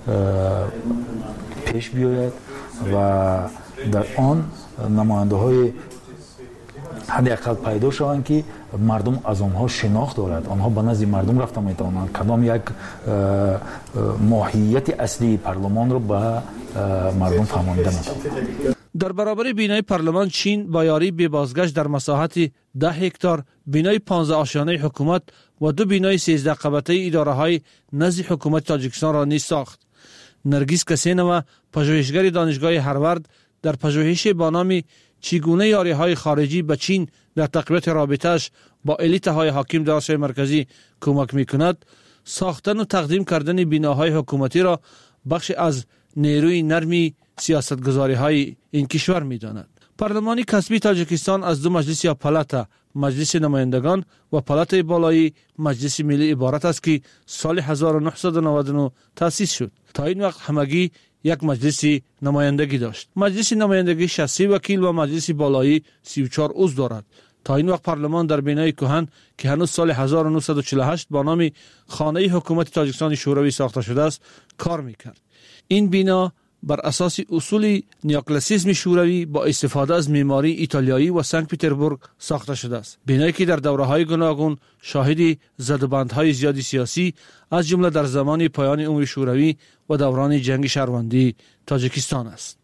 پیش بیاید و در آن نماینده های حداقل پیدا شوند که مردم از آنها شناخت دارد، آنها به نزد مردم رفته میتوانند کدام یک ماهیت اصلی پارلمان رو به مردم فهمانده میتوانند. در برابر بینای پارلمان چین با یاری به بازگشت در مساحت ده هکتار بینای پانزده آشیانه حکومت و دو بینای سیزده قبطه اداره های نزد حکومت تاجیکستان را نیز ساخت. نرگیس کسینووا پژوهشگر دانشگاه هاروارد در پژوهش با نام چگونه یاری های خارجی به چین در تقویت رابطه‌اش با الیت های حاکم در آسیای مرکزی کمک میکند، ساختن و تقدیم کردن بیناهای حکومتی را بخش از نیروی نرمی سیاستگذاری های این کشور می داند. پارلمانی کسبی تاجیکستان از دو مجلس یا پالات، مجلس نمایندگان و پالات بالایی مجلس ملی عبارت است که سال هزار و نهصد و نود و نه تأسیس شد. تا این وقت همگی یک مجلس نمایندگی داشت. مجلس نمایندگی شصت وکیل و مجلس بالایی سی و چهار عضو دارد. تا این وقت پارلمان در بینای کهن که هنوز سال هزار و نهصد و چهل و هشت با نام خانه حکومت تاجیکستان شوروی ساخته شده است کار میکرد. این بنا بر اساس اصول نیوکلاسیسم شوروی با استفاده از معماری ایتالیایی و سنت پترزبورگ ساخته شده است. بنایی که در دوره‌های گوناگون شاهد زدبندهای زیادی سیاسی از جمله در زمان پایان عمر شوروی و دوران جنگ شهروندی تاجیکستان است.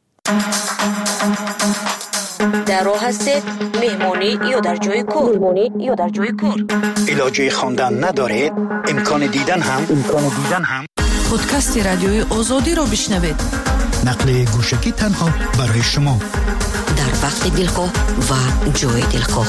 در راه هستید مهمانی یا در جای کار مهمانی یا در جای کار علاجه خواندن ندارید امکان دیدن هم امکان دیدن هم پادکست رادیوی آزادی را بشنوید. نقل گوشکی تنها برای شما در وقت دلخواه و جای دلخواه.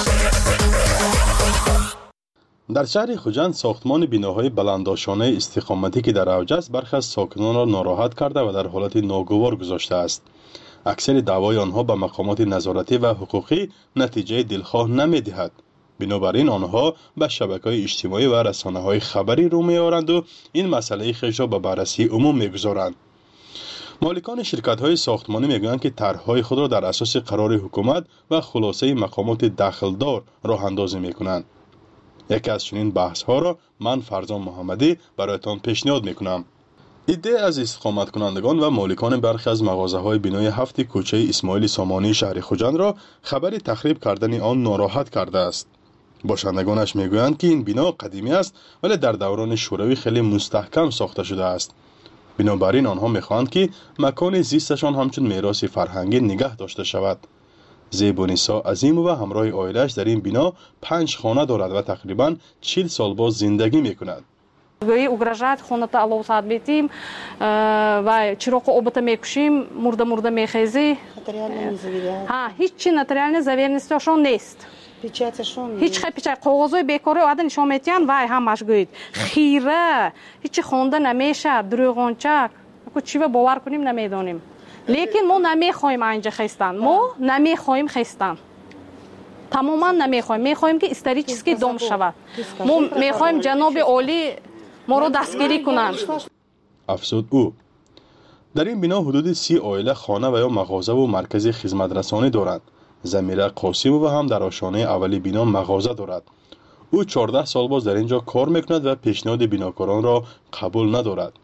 در شهر خوجند ساختمان بیناهای بلندآشانه استقامتی که در اوج است برخی از ساکنان را ناراحت کرده و در حالت ناگوار گذاشته است. اکثر دعوای آنها به مقامات نظارتی و حقوقی نتیجه دلخواه نمی‌دهد. بنابراین آنها به شبکه‌های اجتماعی و رسانه‌های خبری رو می‌آورند و این مسئله خیش را به بررسی عموم می‌گذارند. مالکان شرکت‌های ساختمانی می‌گویند که طرح‌های خود را در اساس قرار حکومت و خلاصه مقامات دخلدار راه اندازی می‌کنند. یکی از چنین بحث‌ها را من فرزان محمدی برایتان پیشنهاد می‌کنم. ایده از استقامت کنندگان و مالکان برخی از مغازه‌های بینای هفت کوچه اسماعیل سامانی شهر خوجند را خبر تخریب کردن آن ناراحت کرده است. باشندگانش میگویند که این بنا قدیمی است ولی در دوران شوروی خیلی مستحکم ساخته شده است. بنابراین آنها میخواهند که مکان زیستشان همچون میراث فرهنگی نگه داشته شود. زیبونیسا عظیم و همراه عائله‌اش در این بنا پنج خانه دارد و تقریباً چهل سال باز زندگی میکند. گویی угрожает خونتا الله ساعت بیتیم و چراغ آبتا میکشیم مرده مرده میخیزی ها هیچ نотариальный заверенностьшон نیست هیچ خیلی پیچه کاغذای بیکاری آدم نشون میتین وای همش گوید خیره هیچ خونده نمیشه دروغونچک کو چی به باور کنیم نمیدونیم لیکن ما نمیخوایم اینجا خستن ما نمیخوایم خستن تماما نمیخوایم میخوایم که استوریچیسکی دом شود ما میخوایم جناب عالی ما رو دستگیری کنند. افزود او در این بنا حدود سی عائله خانه و یا مغازه و مرکز خدمت رسانی دارند. زمیره قاسم و هم در آشانه اولی بنا مغازه دارد. او چهارده سال باز در اینجا کار میکند و پیشنهاد بناکاران را قبول ندارد.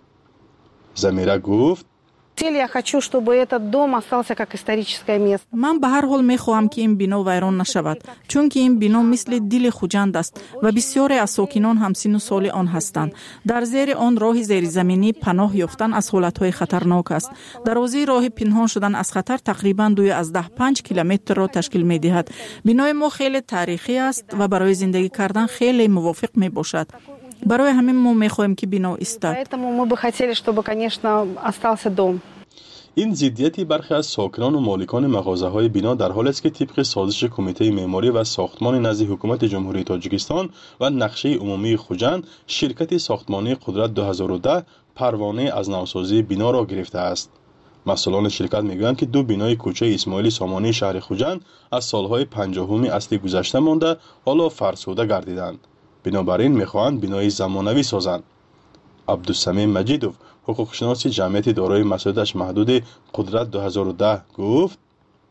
زمیره گفت Я хочу, чтобы этот дом остался как историческое место. من به هر حال میخواهم که این بنا ویران نشود چون که این بنا مثل دل خوجند است و بسیاری از ساکنان همسن و سال آن هستند. در زیر آن راه زیرزمینی پناه یافتن از حالتهای خطرناک است. درازی راه پنهان شدن از خطر تقریبا دوی از ده پنج کیلومتر را تشکیل میدهد. بنای ما خیلی تاریخی است و برای زندگی کردن خیلی موافق می باشد. برای همین ما میخوایم که بنا استاد. Поэтому мы бы хотели, чтобы, конечно, остался дом. این ضدیتی برخی از ساکنان و مالکان مغازه‌های بنا در حالی است که طبق سازش کمیته معماری و ساختمان نزد حکومت جمهوری تاجیکستان و نقشه عمومی خوجند شرکت ساختمانی قدرت دو هزار و ده پروانه از نوسازی بنا را گرفته است. مسئولان شرکت میگویند که دو بنای کوچه اسماعیل سامانی شهر خوجند از سالهای پنجاهم اصلی گذشته مانده حالا فرسوده گردیدند. بنابراین میخواهند بنای زمانوی سازند. عبدالسمیم مجیدوف حقوقشناس جمعیت دارای مسئولیتش محدود قدرت دو هزار و ده گفت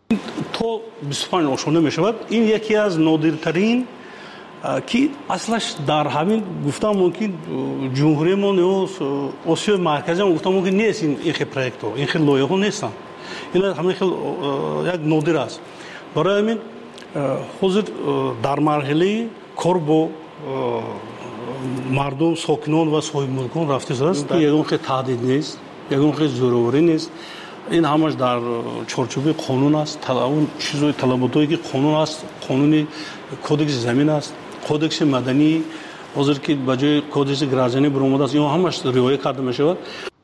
تو بیست و پنج آشانه می شود. این یکی از نادرترین که اصلش در همین گفتم ممکن جمهوری ما نیاز آسیای مرکزی هم گفتم ممکن نیست این خیلی پروژه ها این خیلی لایه ها نیستن. این همین خیلی یک نادر است. برای همین حاضر در مرحله کار با مردم ساکنان و صاحب ملکان رفته است که یگان خیلی تهدید نیست یگان خیلی زوروری نیست این همش در چارچوب قانون است. اون چیزای طلباتی که قانون است، قانون کدکس زمین است، کدکس مدنی حاضر که بجای کدکس گرازانی برآمده است، این همش رعایت کرده می شود.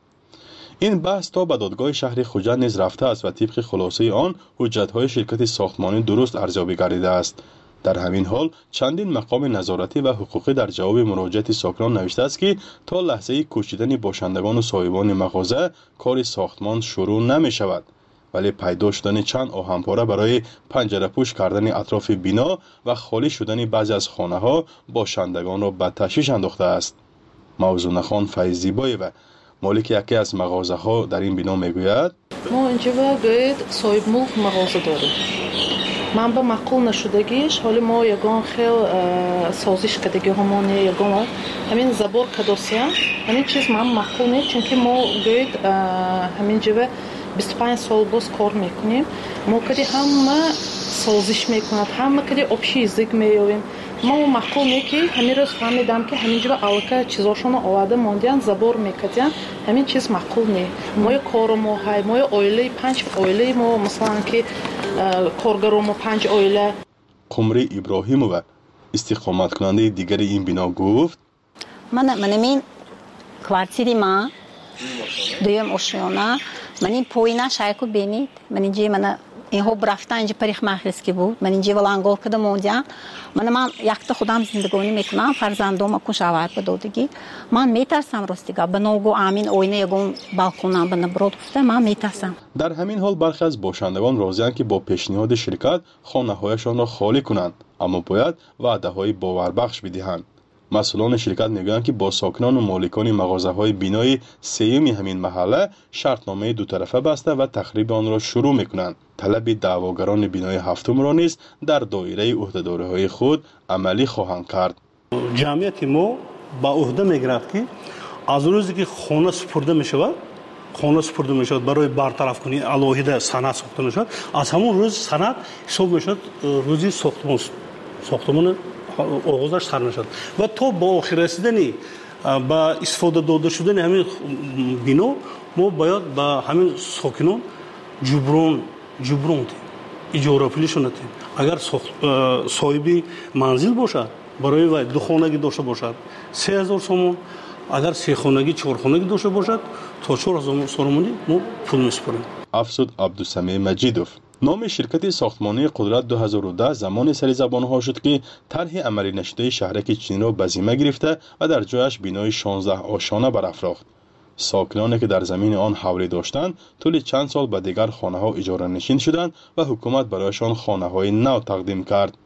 این بحث تا به دادگاه شهر خوجند نیز رفته است و طبق خلاصه آن حجت‌های شرکت ساختمانی درست ارزیابی گردیده است. در همین حال چندین مقام نظارتی و حقوقی در جواب مراجعت ساکنان نوشته است که تا لحظه کوچیدن باشندگان و صاحبان مغازه کار ساختمان شروع نمی شود، ولی پیدا شدن چند آهنپاره برای پنجره پوش کردن اطراف بنا و خالی شدن بعضی از خانه ها باشندگان را به تشویش انداخته است. موضوع خان فیض‌زیبایی و مالک یکی از مغازه ها در این بنا میگوید: ما اینجا باید صاحب ملک مغازه داریم. من به معقول نشدگیش حالی ما یگان خیل سازش کردگی همونه یگان همین زبور کدوسیان همین چیز من معقول نیست، چون که ما باید همین جوه بیست و پنج سال باز کار میکنیم. ما کدی همه سازش میکند، همه کدی общий язык مییابیم. ما معقول نیست که همین روز فهمیدم که همین جوه алка چیزاشون آورده ماندیان زبور میکردن، همین چیز معقول نیست. ما کار ما های ما اویله پنج اویله ما مثلا که کارگرام و پنج اویله. قمری ابراهیمووا استقامت کننده دیگر این بنا گفت: من منمین کвартири ما دویم اشیانا من این پوینا شایکو بینید من اینجا من اینها برفتن اینجا پریخ مخلص که بود من اینجا ولانگول کدام موندیان من من یکتا خودم زندگانی میکنم فرزندم اکون شاور بدودگی من میترسم راستیگا بنوگو آمین اوینه یگون بالکونم بنبرود گفته من میترسم. در همین حال برخی از باشندگان راضی‌اند که با پیشنهاد شرکت خانه‌هایشان را خالی کنند، اما باید وعده‌های باوربخش بدهند. مسئولان شرکت میگویند که با ساکنان و مالکان مغازه‌های بینای سیمی همین محله شرطنامه دو طرفه بسته و تخریب آن را شروع میکنند. طلب دعواگران بینای هفتم را نیز در دایره عهده‌داری‌های خود عملی خواهند کرد. جمعیت ما با عهده میگیرد که از روزی که خانه سپرده میشود خانه سپرده میشود برای برطرف کنی علاهیده سند ساخته میشود، از همون روز سند حساب میشود روزی ساختمان ساختمان آغازش سر نشد و تا با آخر رسیدنی با استفاده داده شدن همین بنا ما باید با همین ساکنان جبران جبران دیم، اجاره پولیشون دیم. اگر صاحبی منزل باشد برای وای دو خانگی داشته باشد سه هزار سومون، اگر سه خانگی چهار خانگی داشته باشد تا چهار هزار سومونی ما پول میسپاریم. افسود عبدالسمیع مجیدوف نام شرکت ساختمانی قدرت دو هزار و ده زمان سری زبانها شد که طرح عملی نشده شهرک چین را به ذمه گرفته و در جایش بینای شانزده آشانه برافراخت. ساکنانی که در زمین آن حولی داشتند طول چند سال به دیگر خانه ها اجاره نشین شدند و حکومت برایشان خانه های نو تقدیم کرد.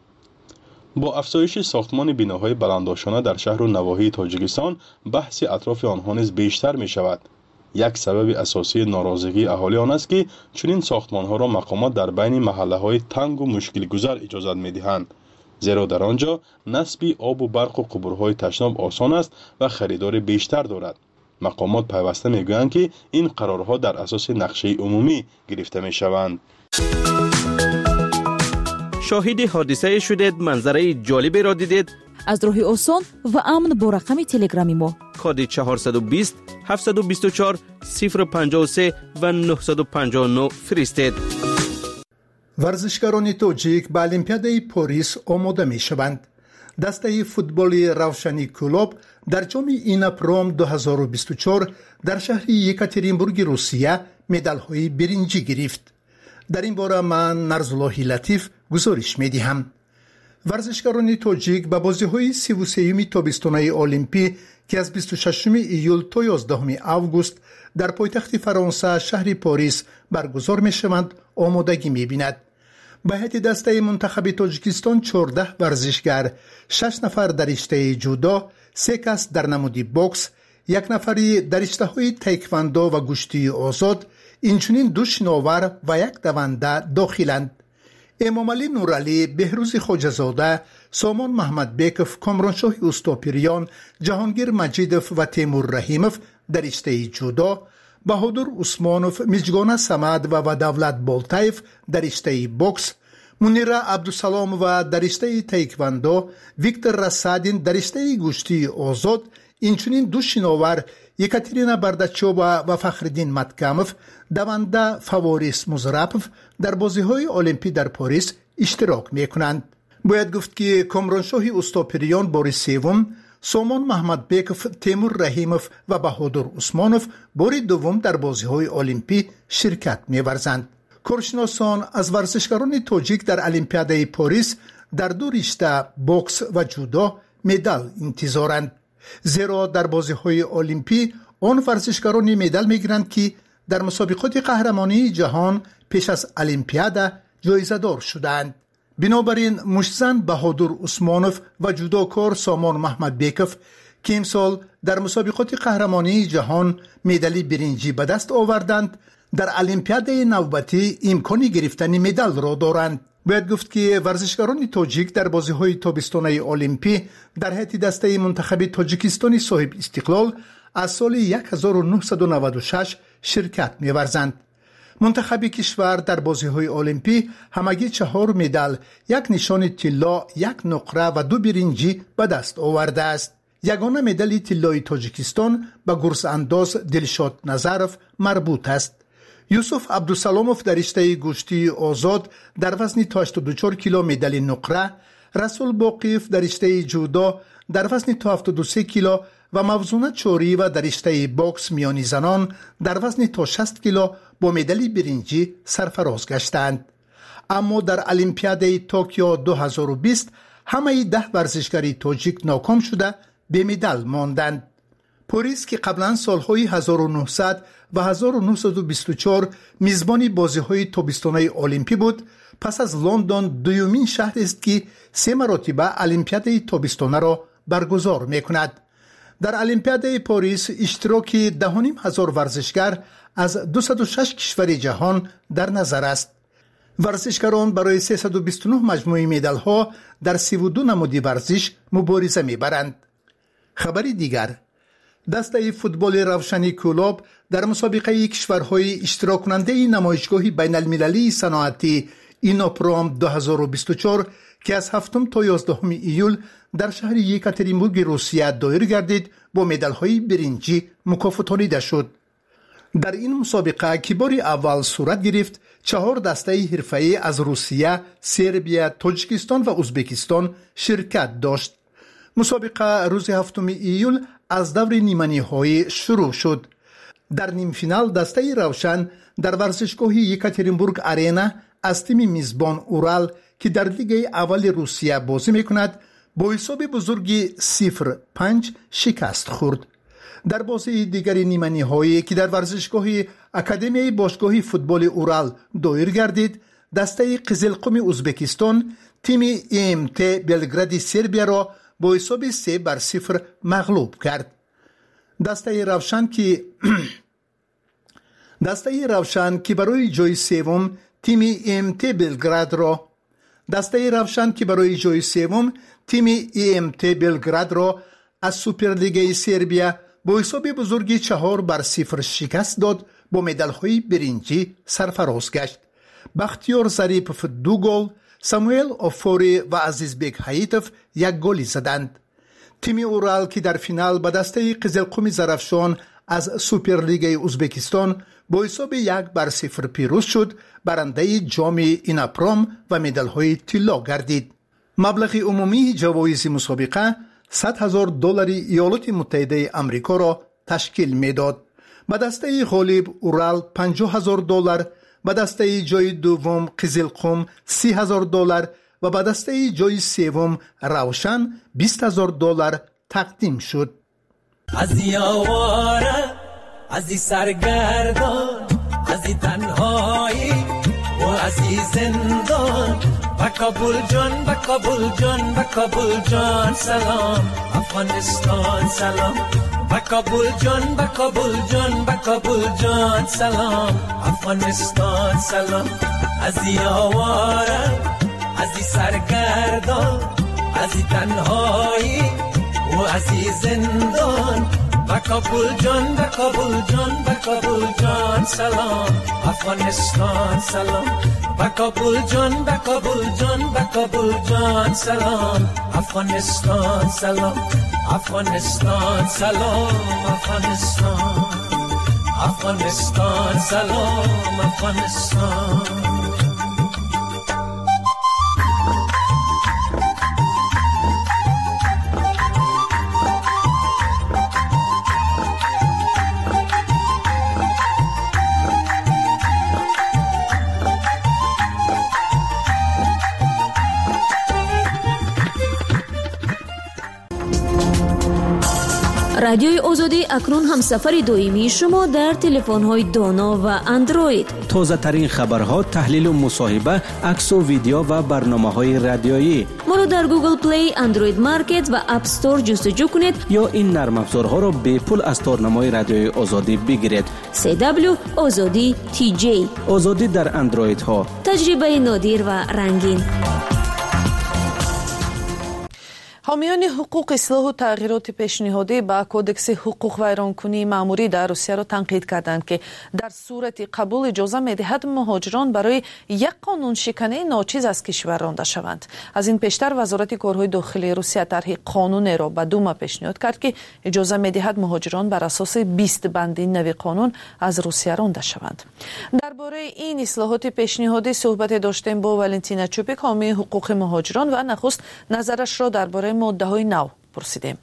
با افزایش ساختمان بیناهای بلندآشانه در شهر و نواحی تاجیکستان بحث اطراف آنها نیز بیشتر می شود. یک سبب اساسی ناراضگی اهالی آن است که چنین ساختمان‌ها را مقامات در بین محله‌های تنگ و مشکل گذر اجازت می‌دهند، زیرا در آنجا نصب آب و برق و قبورهای تشناب آسان است و خریدار بیشتر دارد. مقامات پیوسته می‌گویند که این قرارها در اساس نقشه عمومی گرفته می‌شوند. شاهد حادثه شدید، منظره جالبی را دیدید؟ از راه آسان و امن با رقم تلگرامی ما کد چهارصد و بیست هفتصد و بیست و چهار صفر پنجاه و سه و نهصد و پنجاه و نه فرستید. ورزشکاران توجیک به المپیادای پاریس آماده می شوند. دسته فوتبالی روشنی کلوب در جام ایناپروم دو هزار و بیست و چهار در شهر یکاترینبورگ روسیه مدال های برنجی گرفت. در این باره من نرزالله لطیف گزارش می دهم. ورزشکاران توجیک به بازی‌های سی و سوم تابستان‌های المپی که از بیست و ششم ایول تا یازدهم آگوست در پایتخت فرانسه شهر پاریس برگزار می‌شوند آمادگی می‌بیند. به هیئت دسته منتخب تاجیکستان چهارده ورزشگر، شش نفر در رشته جودو، سه کس در نمود بوکس، یک نفری در رشته‌های تایکواندو و گشتی آزاد، اینچنین دو شناور و یک دونده داخلند. امام علی نورعلی، بهروز خواجه‌زاده، سامان محمد بیکف، کامرانشاه اوستاپیریان، جهانگیر مجیدوف و تیمور رحیموف در رشته جودو، بهادر عثمانوف، مجگانه سمد و دولت بالتایف در رشته بوکس، منیره عبدالسلام و در رشته تایکواندو، ویکتور راسادین در رشته گوشتی آزاد، اینچنین دو شناور یکاترینا بارداچووا و فخرالدین متکاموف دونده فاوریس مزراپوف در بازی‌های المپی در پاریس اشتراک می‌کنند. باید گفت که کامرانشاه استوپریان بار سوم، سامان محمد بیکوف، تیمور رحیموف و بهادر عثمانوف بار دوم در بازی‌های المپی شرکت می‌ورزند. کارشناسان از ورزشکاران تاجیک در المپیادهای پاریس در دو رشته بوکس و جودو مدال انتظارند، زیرا در بازی‌های المپی آن ورزشکاران مدال می‌گیرند که در مسابقات قهرمانی جهان پیش از المپیاد جایزه دار شدند. بنابراین مشتزن بهادر عثمانوف و جودوکار سامان محمد بیکوف که امسال در مسابقات قهرمانی جهان مدال برنجی به دست آوردند، در المپیاد نوبتی امکان گرفتن مدال را دارند. باید گفت که ورزشکاران تاجیک در بازی‌های تابستانی المپی در هیئت دسته منتخب تاجیکستان صاحب استقلال از سال هزار و نهصد و نود و شش شرکت می‌ورزند. منتخب کشور در بازی‌های المپی همگی چهار مدال، یک نشان طلا، یک نقره و دو برنجی به دست آورده است. یگانه مدال طلای تاجیکستان به گرز انداز دلشاد نظرف مربوط است. یوسف عبدالسلاموف در رشته گوشتی آزاد در وزن تا هشتاد و چهار کیلو مدال نقره، رسول باقیف در رشته جودو در وزن تا هفتاد و سه کیلو و موزونه چوری و در رشته باکس میانی زنان در وزن تا شصت کیلو با مدال برنجی سرفراز گشتند. اما در المپیاد توکیو دو هزار و بیست همه ده ورزشکار تاجیک ناکام شده به مدال ماندند. پاریس که قبلا سالهای هزار و نهصد و هزار و نهصد و بیست و چهار میزبان بازی‌های تابستانی المپی بود، پس از لندن دومین شهر است که سه مرتبه المپیاد تابستانه را برگزار می‌کند. در المپیاد پاریس اشتراک ده و نیم هزار ورزشکار از دویست و شش کشور جهان در نظر است. ورزشکاران برای سیصد و بیست و نه مجموعه مدال‌ها در سی و دو نماد ورزش مبارزه می‌برند. خبری دیگر، دسته فوتبال روشنی کلوب در مسابقه کشورهای اشتراک کننده نمایشگاه بین المللی صنعتی اینوپروم دو هزار و بیست و چهار که از هفتم تا یازدهم ایول در شهر یکاترینبورگ روسیه دایر گردید با مدال‌های برنجی مکافاتانیده شد. در این مسابقه که بار اول صورت گرفت، چهار دسته حرفه‌ای از روسیه، سربیا، تاجیکستان و ازبکستان شرکت داشت. مسابقه روز هفتم ایول از دور نیمه‌نهایی شروع شد. در نیم فینال دسته روشن در ورزشگاه یکاترینبورگ آرینا از تیم میزبان اورال که در لیگ اول روسیه بازی میکند با حساب بزرگی صفر پنج شکست خورد. در بازی دیگر نیمه نهایی که در ورزشگاه اکادمی باشگاه فوتبال اورال دایر گردید، دسته قزلقم ازبکستان تیم ام تی بلگراد سربیا را با حساب سه بر صفر مغلوب کرد. دسته روشن که دسته روشن که برای جای سوم تیم ام تی بلگراد را دسته روشن که برای جای سوم تیم ام تی بلگراد را از سوپرلیگ سربیا با حساب بزرگی چهار بر صفر شکست داد، با مدال‌های برنجی سرفراز گشت. بختیار ظریفوف دو گل، ساموئل اوفوری و عزیزبک حییتوف یک گلی زدند. تیم اورال که در فینال به دسته قزلقم زرافشان از سوپرلیگ ازبکستان با حساب یک بر صفر پیروز شد، برنده جام اینوپروم و مدال‌های طلا گردید. مبلغ عمومی جوایز مسابقه صد هزار دلار ایالات متحده آمریکا را تشکیل میداد. به دسته غالب اورال پنجاه هزار دلار، به دسته جای دوم قزلقم سی هزار دلار و به دسته جای سوم روشن بیست هزار دلار تقدیم شد. از یاواره، از سرگردان، از تنهایی و از زندان، با کابل جان، با کابل جان، با کابل جان سلام، افغانستان سلام، با کابل جان، با کابل جان، با کابل جان سلام، افغانستان سلام. از یاواره، از سرگردان، از تنهایی و از زندان، با کابل جان، با کابل جان، با کابل جان سلام، افغانستان سلام. به کابل جان به کابل جان به کابل جان سلام افغانستان سلام افغانستان سلام افغانستان افغانستان سلام افغانستان رادیوی آزادی اکنون همسفر دائمی شما در تلفن‌های دانا و اندروید. تازه ترین خبرها، تحلیل و مصاحبه، عکس و ویدیو و برنامه‌های رادیویی. ما را در گوگل پلی، اندروید مارکت و اپ استور جستجو کنید یا این نرم افزارها را به پول از تارنمای رادیوی آزادی بگیرید. سی دبلیو آزادی تی جی. آزادی در اندروید ها. تجربه نادر و رنگین. حامیان حقوق اصلاح و تغییرات پیشنهادی با کودکس حقوق ویرانکنی مأموری در روسیه را تنقید کردند که در صورت قبول اجازه می‌دهد مهاجران برای یک قانون شکنی ناچیز از کشور رانده شوند. از این پیشتر وزارت کارهای داخلی روسیه طرح قانون را به دوما پیشنهاد کرد که اجازه می‌دهد مهاجران بر اساس بیست بند نوی قانون از روسیه رانده شوند. درباره این اصلاحات پیشنهادی صحبت داشتیم با ولنتینا چوپیک، حامی حقوق مهاجران، و نخست نظرش را درباره ماده های نو پرسیدیم.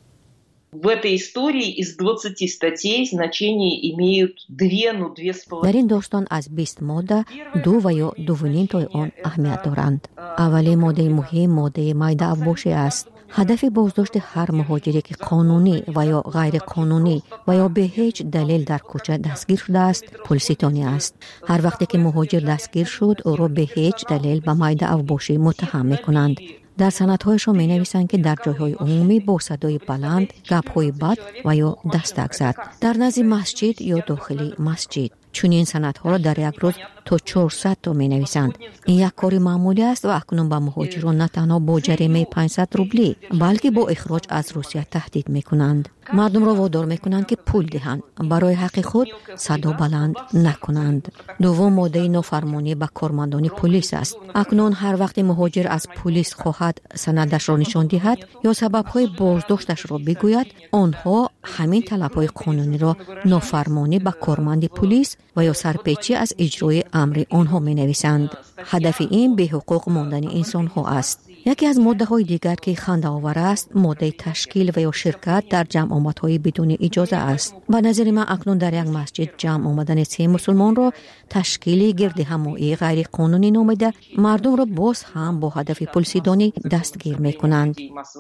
در این داستان از بیست ماده دو و یا دو و نیم تای آن اهمیت دارند. اولی ماده مهم ماده مایده افباشی است. هدف بازداشت هر مهاجری که قانونی و یا غیر قانونی و یا به هیچ دلیل در کوچه دستگیر شده است پولستانی است. هر وقتی که مهاجر دستگیر شد او را به هیچ دلیل به مایده افباشی متهم می‌کنند. در سندهایشان می نویسند که در جایهای عمومی با صدای بلند، گپ‌های بد و یا دستک زد، در نزد مسجد یا داخلی مسجد. چون این سندها را در یک روز تا چهارصد تا می نویسند. این یک کاری معمولی است و اکنون با مهاجران نه تنها با جریمه پانصد روبلی بلکه با اخراج از روسیه تهدید می کنند. مردم را وادار می کنند که پول دهند، برای حق خود صدا بلند نکنند. دوم ماده نافرمانی به کارمندان پلیس است. اکنون هر وقت مهاجر از پلیس خواهد سندش را نشان دهد یا سبب‌های بازداشتش را بگوید، آنها همین طلب‌های قانونی را نافرمانی به کارمند پلیس و یا سرپیچی از اجرای امر آنها می نویسند. هدف این به حقوق ماندن انسان ها است. یکی از ماده های دیگر که خنده آور است ماده تشکیل و یا شرکت در جمع آمدهای بدون اجازه است. به نظر من اکنون در یک مسجد جمع آمدن سه مسلمان را تشکیل گرد همایی غیر قانونی نامیده مردم را باز هم با هدف پولسیدانی دستگیر می کنند.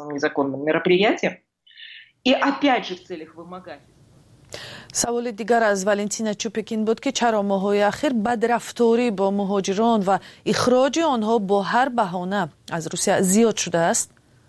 سوال دیگر از ولنتینا چوپیکین بود که چرا ماه‌های اخیر بدرفتاری با مهاجران و اخراج آنها با هر بهانه از روسیه زیاد شده است؟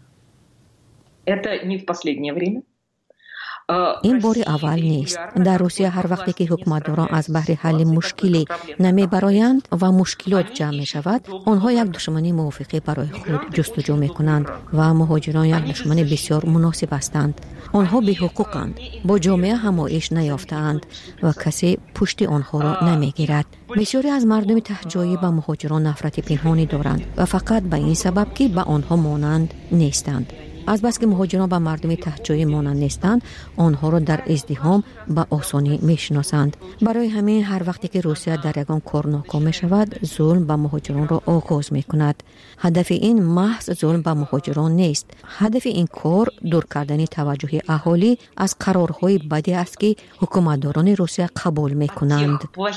این بار اول نیست. در روسیه هر وقتی که حکومتداران از بهر حل مشکلی نمی برایند و مشکلات جمع می شود، آنها یک دشمنی موافقه برای خود جستجو می کنند و مهاجران یک دشمن بسیار مناسب هستند. آنها بی حقوقند، با جامعه همایش نیافتند و کسی پشت آنها را نمی گیرد. بسیاری از مردم تهجایی به مهاجران نفرت پنهانی دارند و فقط به این سبب که به آنها مانند نیستند. از بس که مهاجران به مردم تهجایی مانند نیستند، آنها را در ازدحام به آسانی میشناسند. برای همین هر وقتی که روسیه در یگان کار ناکام می شود، ظلم به مهاجران را آغاز می کند. هدف این محض ظلم به مهاجران نیست. هدف این کار دور کردن توجه اهالی از قرارهای بدی است که حکومتداران روسیه قبول می کنند.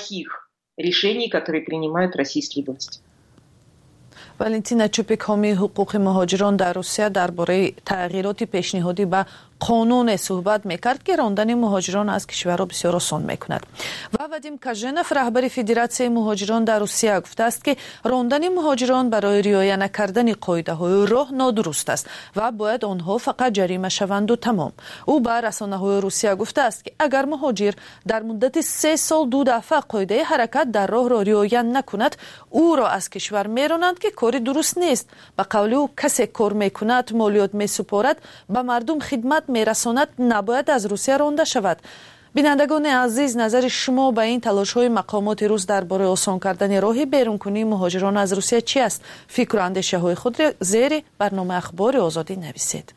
ولنتینا چوپیک، حامی حقوق مهاجران در روسیه، درباره تغییرات پیشنهادی به قانون صحبت میکرد که راندن مهاجران از کشور را بسیار آسان میکند. و وادیم کاژنف، رهبر فدراسیون مهاجران در روسیه، گفته است که راندن مهاجران برای رعایت نکردن قاعده های راه نادرست است و باید آنها فقط جریمه شوند و تمام. او به رسانه های روسیه گفته است که اگر مهاجر در مدت سه سال دو دفعه قاعده حرکت در راه را رعایت نکند، او را از کشور میرانند که کاری درست نیست. به قول او کسی کار میکند، مالیات میسپارد، به مردم خدمت میرساند، نباید از روسیه رانده شود. بینندگان عزیز، نظر شما به این تلاش‌های مقامات روس درباره آسان کردن راه بیرونکنی مهاجران از روسیه چی است؟ فکر و اندیشه‌های خود را زیر برنامه اخبار آزادی نویسید.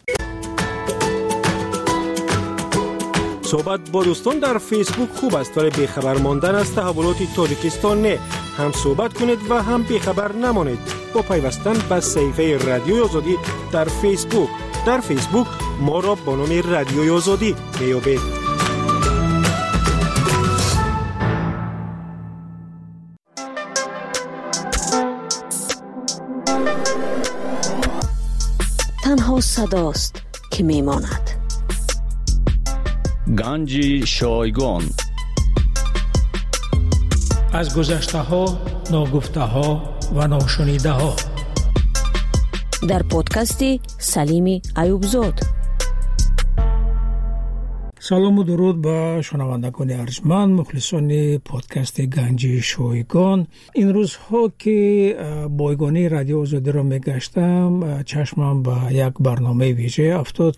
صحبت با دوستان در فیسبوک خوب است، ولی بیخبر ماندن از تحولات تاجیکستان نه. هم صحبت کنید و هم بیخبر نمانید با پیوستن به صفحه رادیوی آزادی در فیسبوک. در فیسبوک ما را با نام رادیوی آزادی میابید. تنها صداست که میماند. گنج شایگان. از گذشته ها، ناگفته ها و ناشنیده ها. در پادکستی سلیمی ایوبزاد. سلام و درود به شنوندگان ارجمند، مخلصان پادکست گنج شایگان. این روزها که بایگانی رادیو آزادی را میگشتم، چشمم به یک برنامه ویژه افتاد